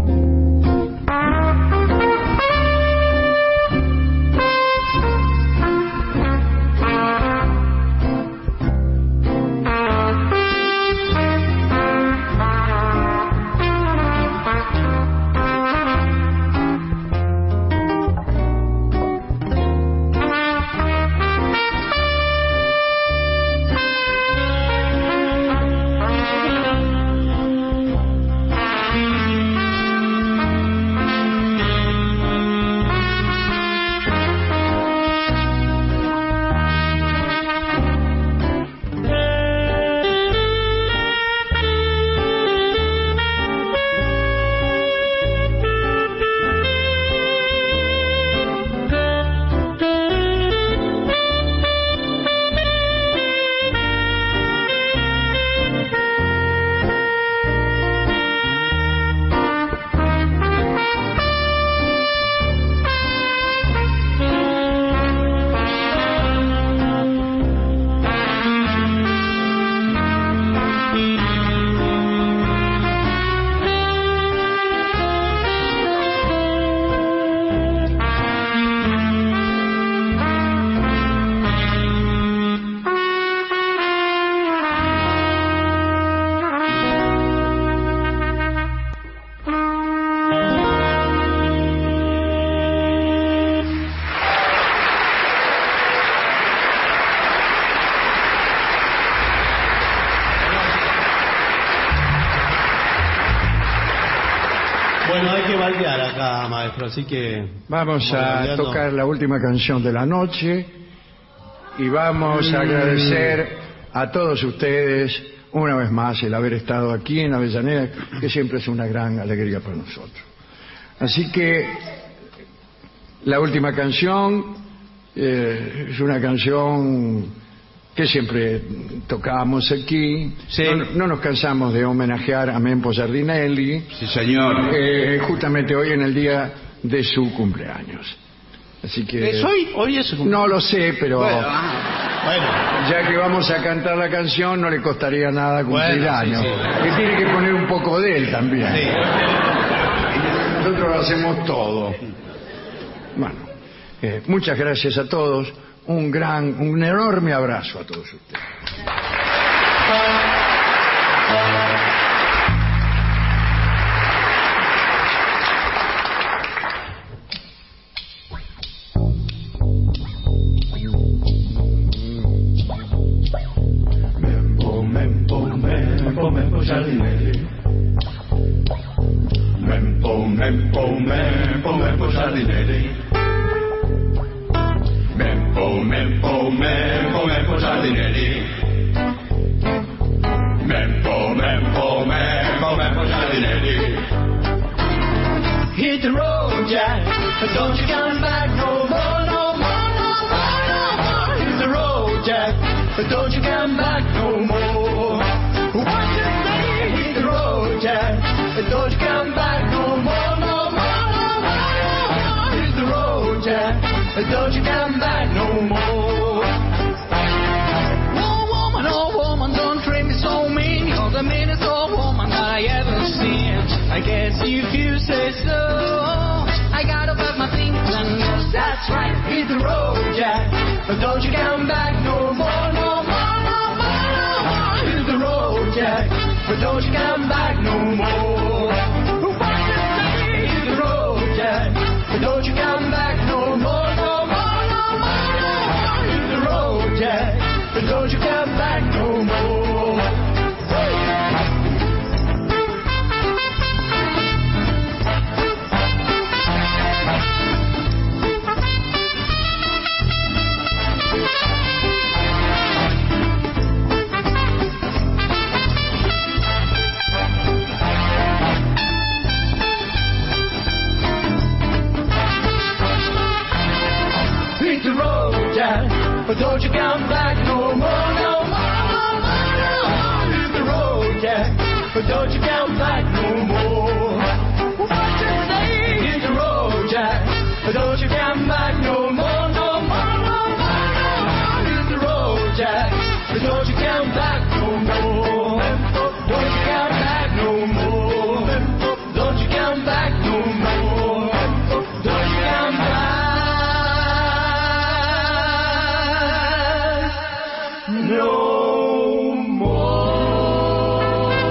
Bueno, hay que baldear acá, maestro, así que... Vamos a tocar la última canción de la noche y vamos a agradecer a todos ustedes una vez más el haber estado aquí en Avellaneda, que siempre es una gran alegría para nosotros. Así que la última canción Es una canción que siempre tocamos aquí. Sí. No nos cansamos de homenajear a Mempo Giardinelli. Sí, señor. Justamente hoy en el día de su cumpleaños. Así que... ¿Es hoy? ¿Hoy es su cumpleaños? No lo sé, pero... Bueno, ya que vamos a cantar la canción, no le costaría nada cumplir Bueno, años. sí. Que tiene que poner un poco de él también. Sí. Nosotros lo hacemos todo. Bueno, muchas gracias a todos. Un enorme abrazo a todos ustedes. Mempo Giardinelli. Mempo Giardinelli. Mempo Giardinelli. Mempo Giardinelli. Hit the road, Jack, but don't you come back no more, no more, no more, no more. Hit the road, Jack, but don't you come back no more. What you say? Hit the road, Jack, but don't you come back no more, no more, no more, no more. Hit the road, Jack, but don't you come back no more. Oh woman, don't treat me so mean. You're the meanest old woman I ever seen. I guess if you say so, I gotta pack my things and yes, that's right. Hit the road, Jack, but don't you come back no more, no more, no more, no more. Hit the road, Jack, but don't you come back no more. What you say? Hit the road, Jack, but don't you come back no more, no more, no more, no more. Hit the road, Jack, but don't you come back no more. Hit the road, Jack, but don't you come back no more, no more, no more, no more. Hit the road, Jack, but don't you come back no more. What you say? Hit the road, Jack, but don't you come back no more, no more, no more, no more. Hit the road, Jack, but don't you come back no more. Don't you come back no more. Don't you come back no more. Don't you come back. No more.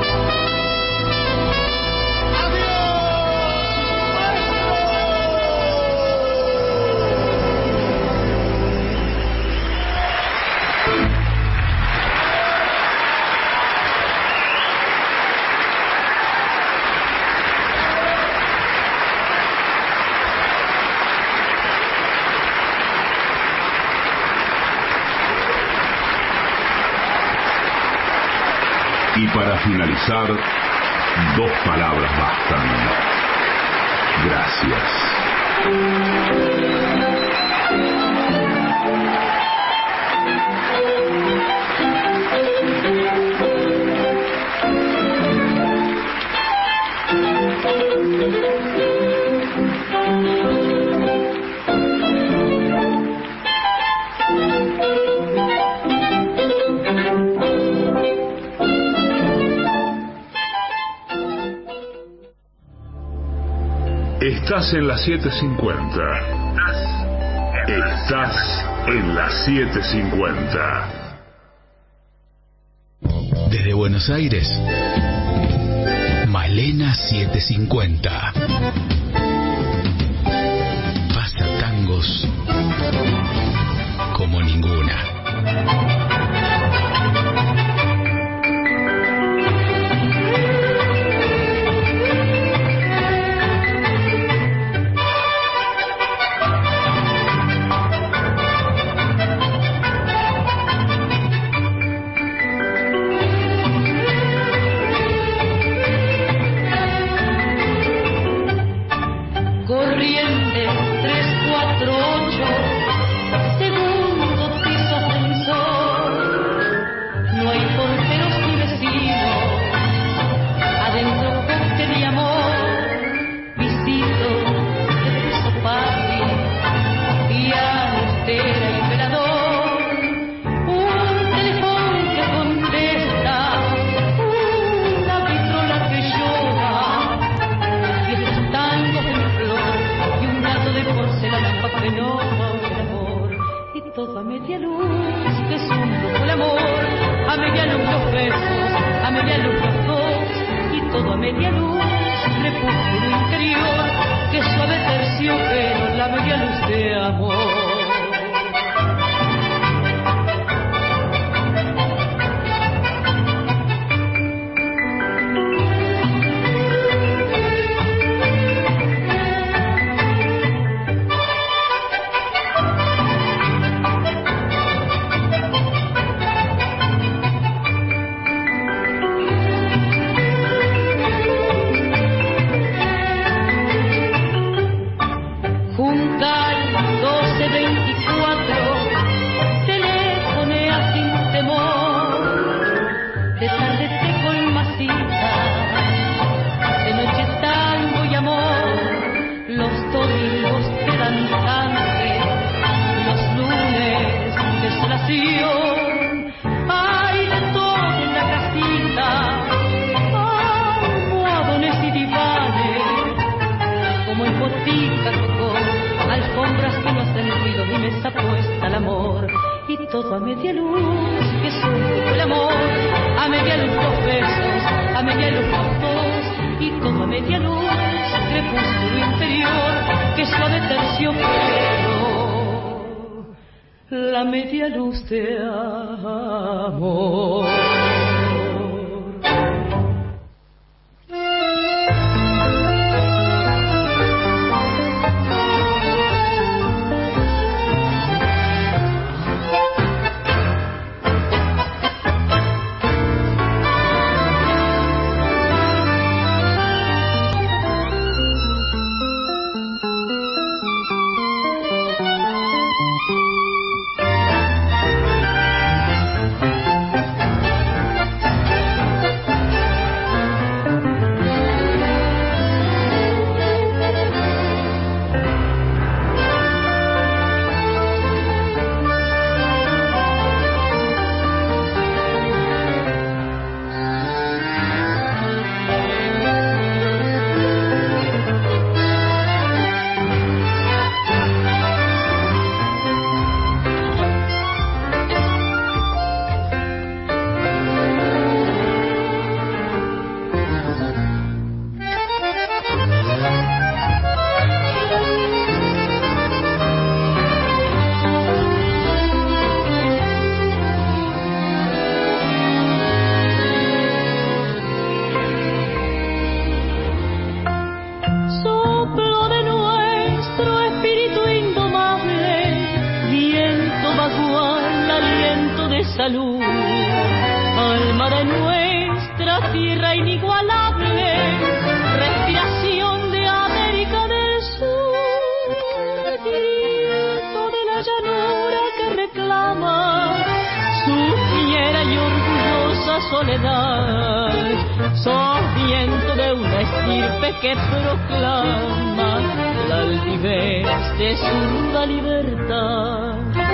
Y para finalizar, 2 palabras bastan. Gracias. Estás en la 750. Estás en la 750. Desde Buenos Aires, Malena 750. Pasa tangos como ninguna. Corriente 348 media luz, crepúsculo interior, que suave terciopelo, la media luz de amor. Todo a media luz, que supo el amor, a media luz los besos, a media luz los dos, y todo a media luz, crepúsculo interior, que suave terciopelo, la media luz de amor. Salud, alma de nuestra tierra inigualable, respiración de América del Sur, grito de la llanura que reclama su fiera y orgullosa soledad, sos viento de una estirpe que proclama la altivez de su ruda libertad.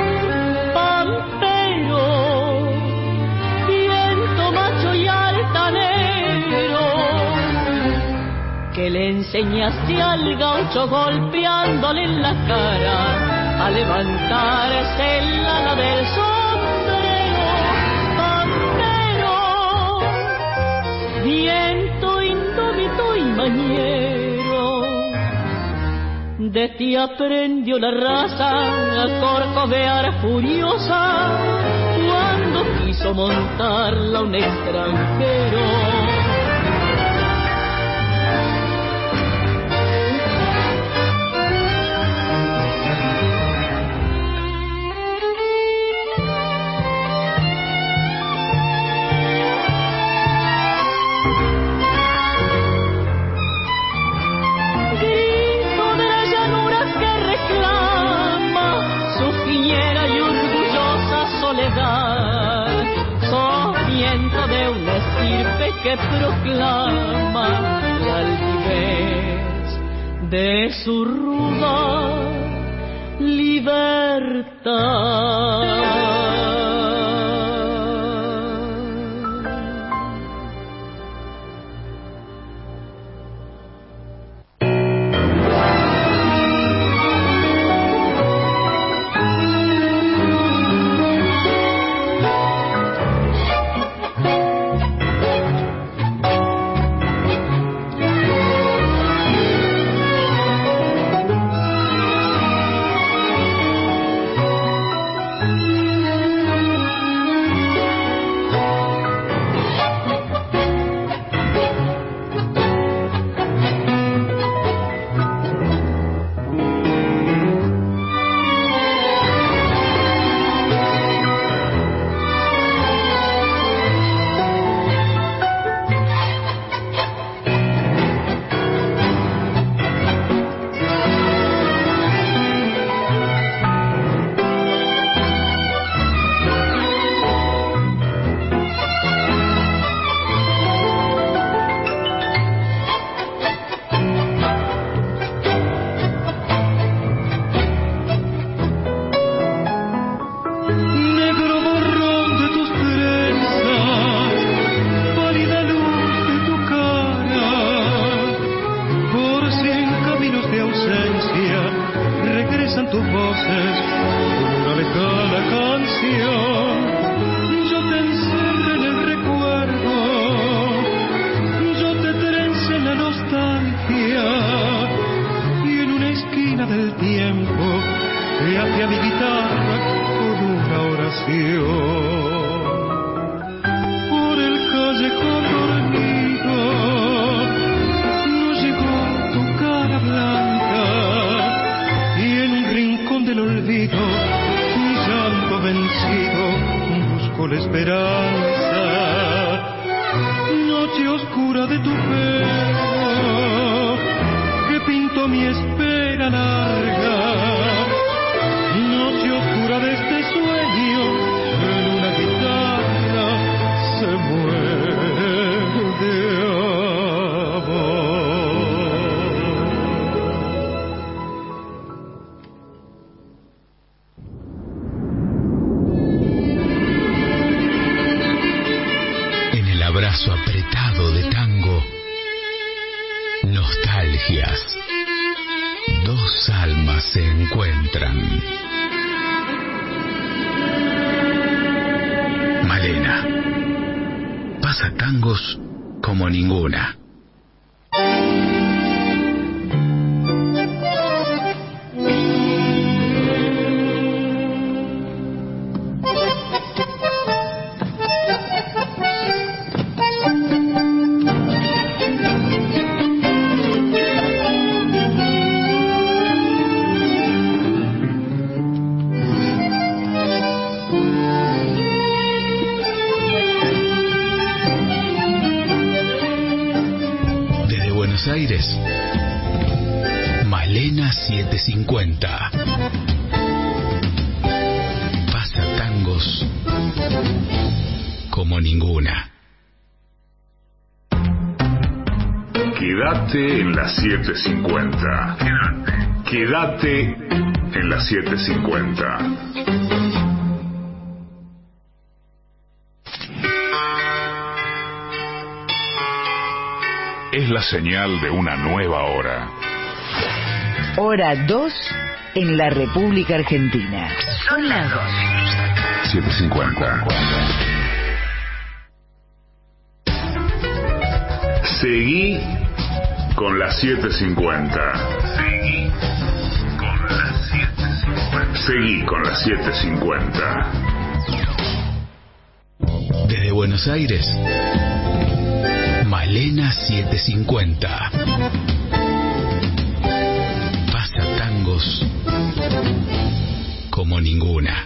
Que le enseñaste al gaucho golpeándole en la cara a levantarse el ala del sombrero, viento indómito y mañero. De ti aprendió la raza a corcovear furiosa cuando quiso montarla un extranjero. Que proclama la altivez de su ruda libertad. noche oscura de tu pelo, que pinto mi espera larga, noche oscura de este sueño, en una guitarra se muere de amor. En el abrazo apretado de tango, nostalgias. Dos almas se encuentran. Malena. Pasa tangos como ninguna. Desde Buenos Aires, Malena 750. Pasa tangos como ninguna. Quédate en la 750. Quédate en la 750. Es la señal de una nueva hora. Hora 2 en la República Argentina. Son las 2. 750. Seguí con la 750. Seguí con la 750. Desde Buenos Aires, Malena 750. Pasa tangos como ninguna.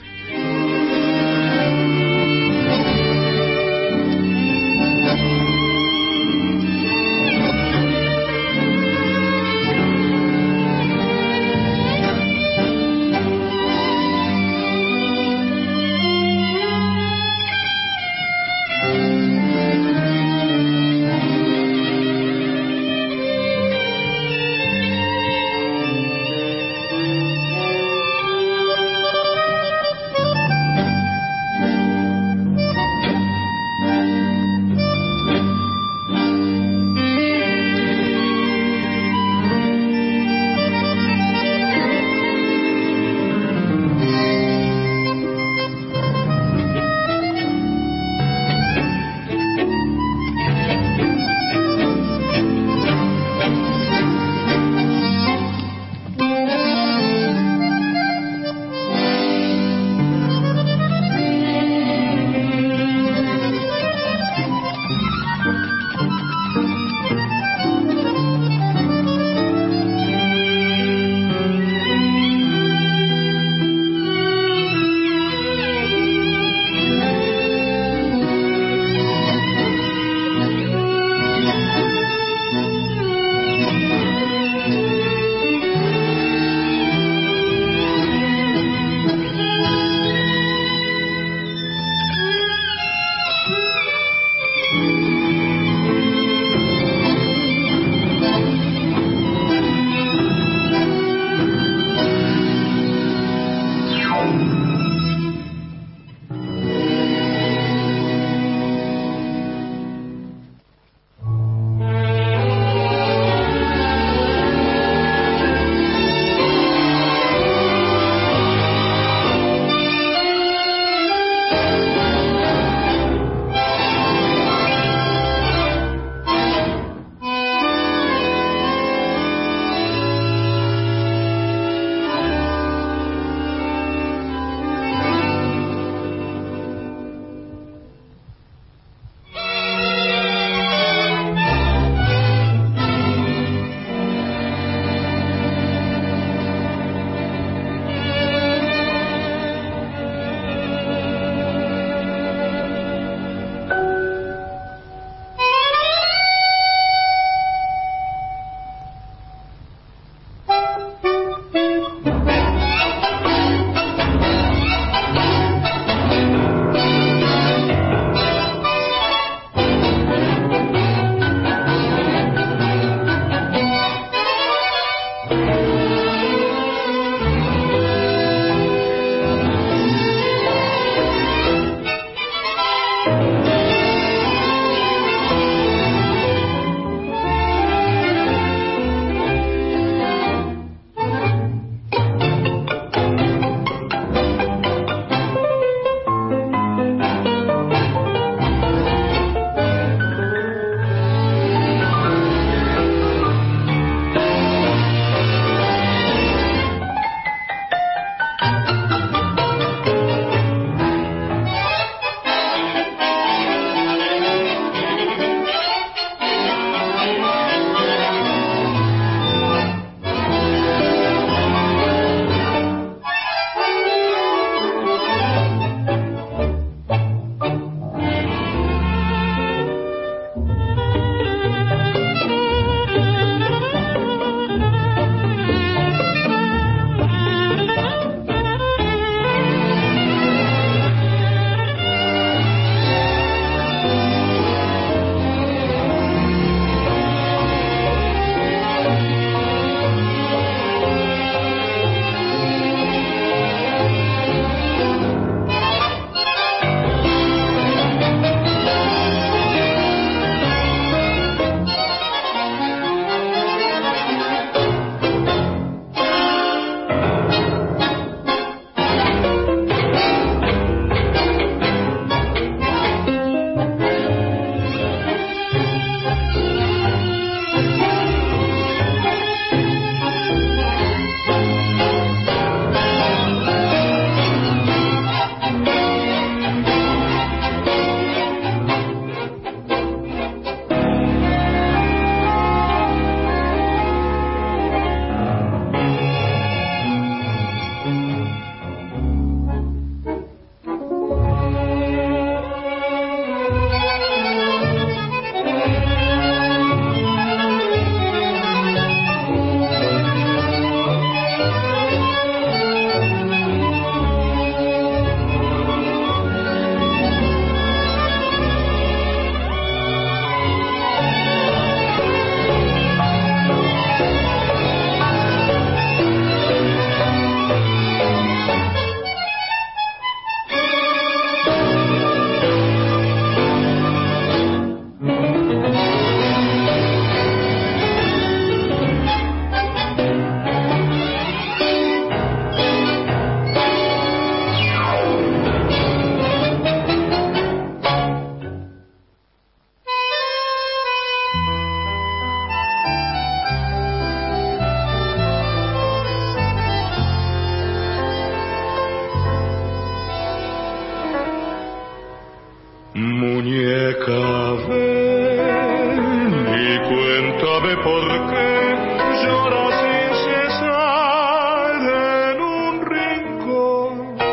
por qué lloras sin cesar en un rincón.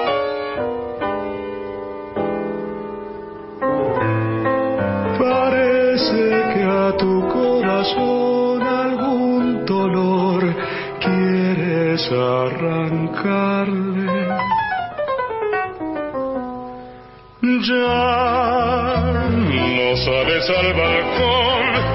Parece que a tu corazón algún dolor quieres arrancarle. Ya no sales al balcón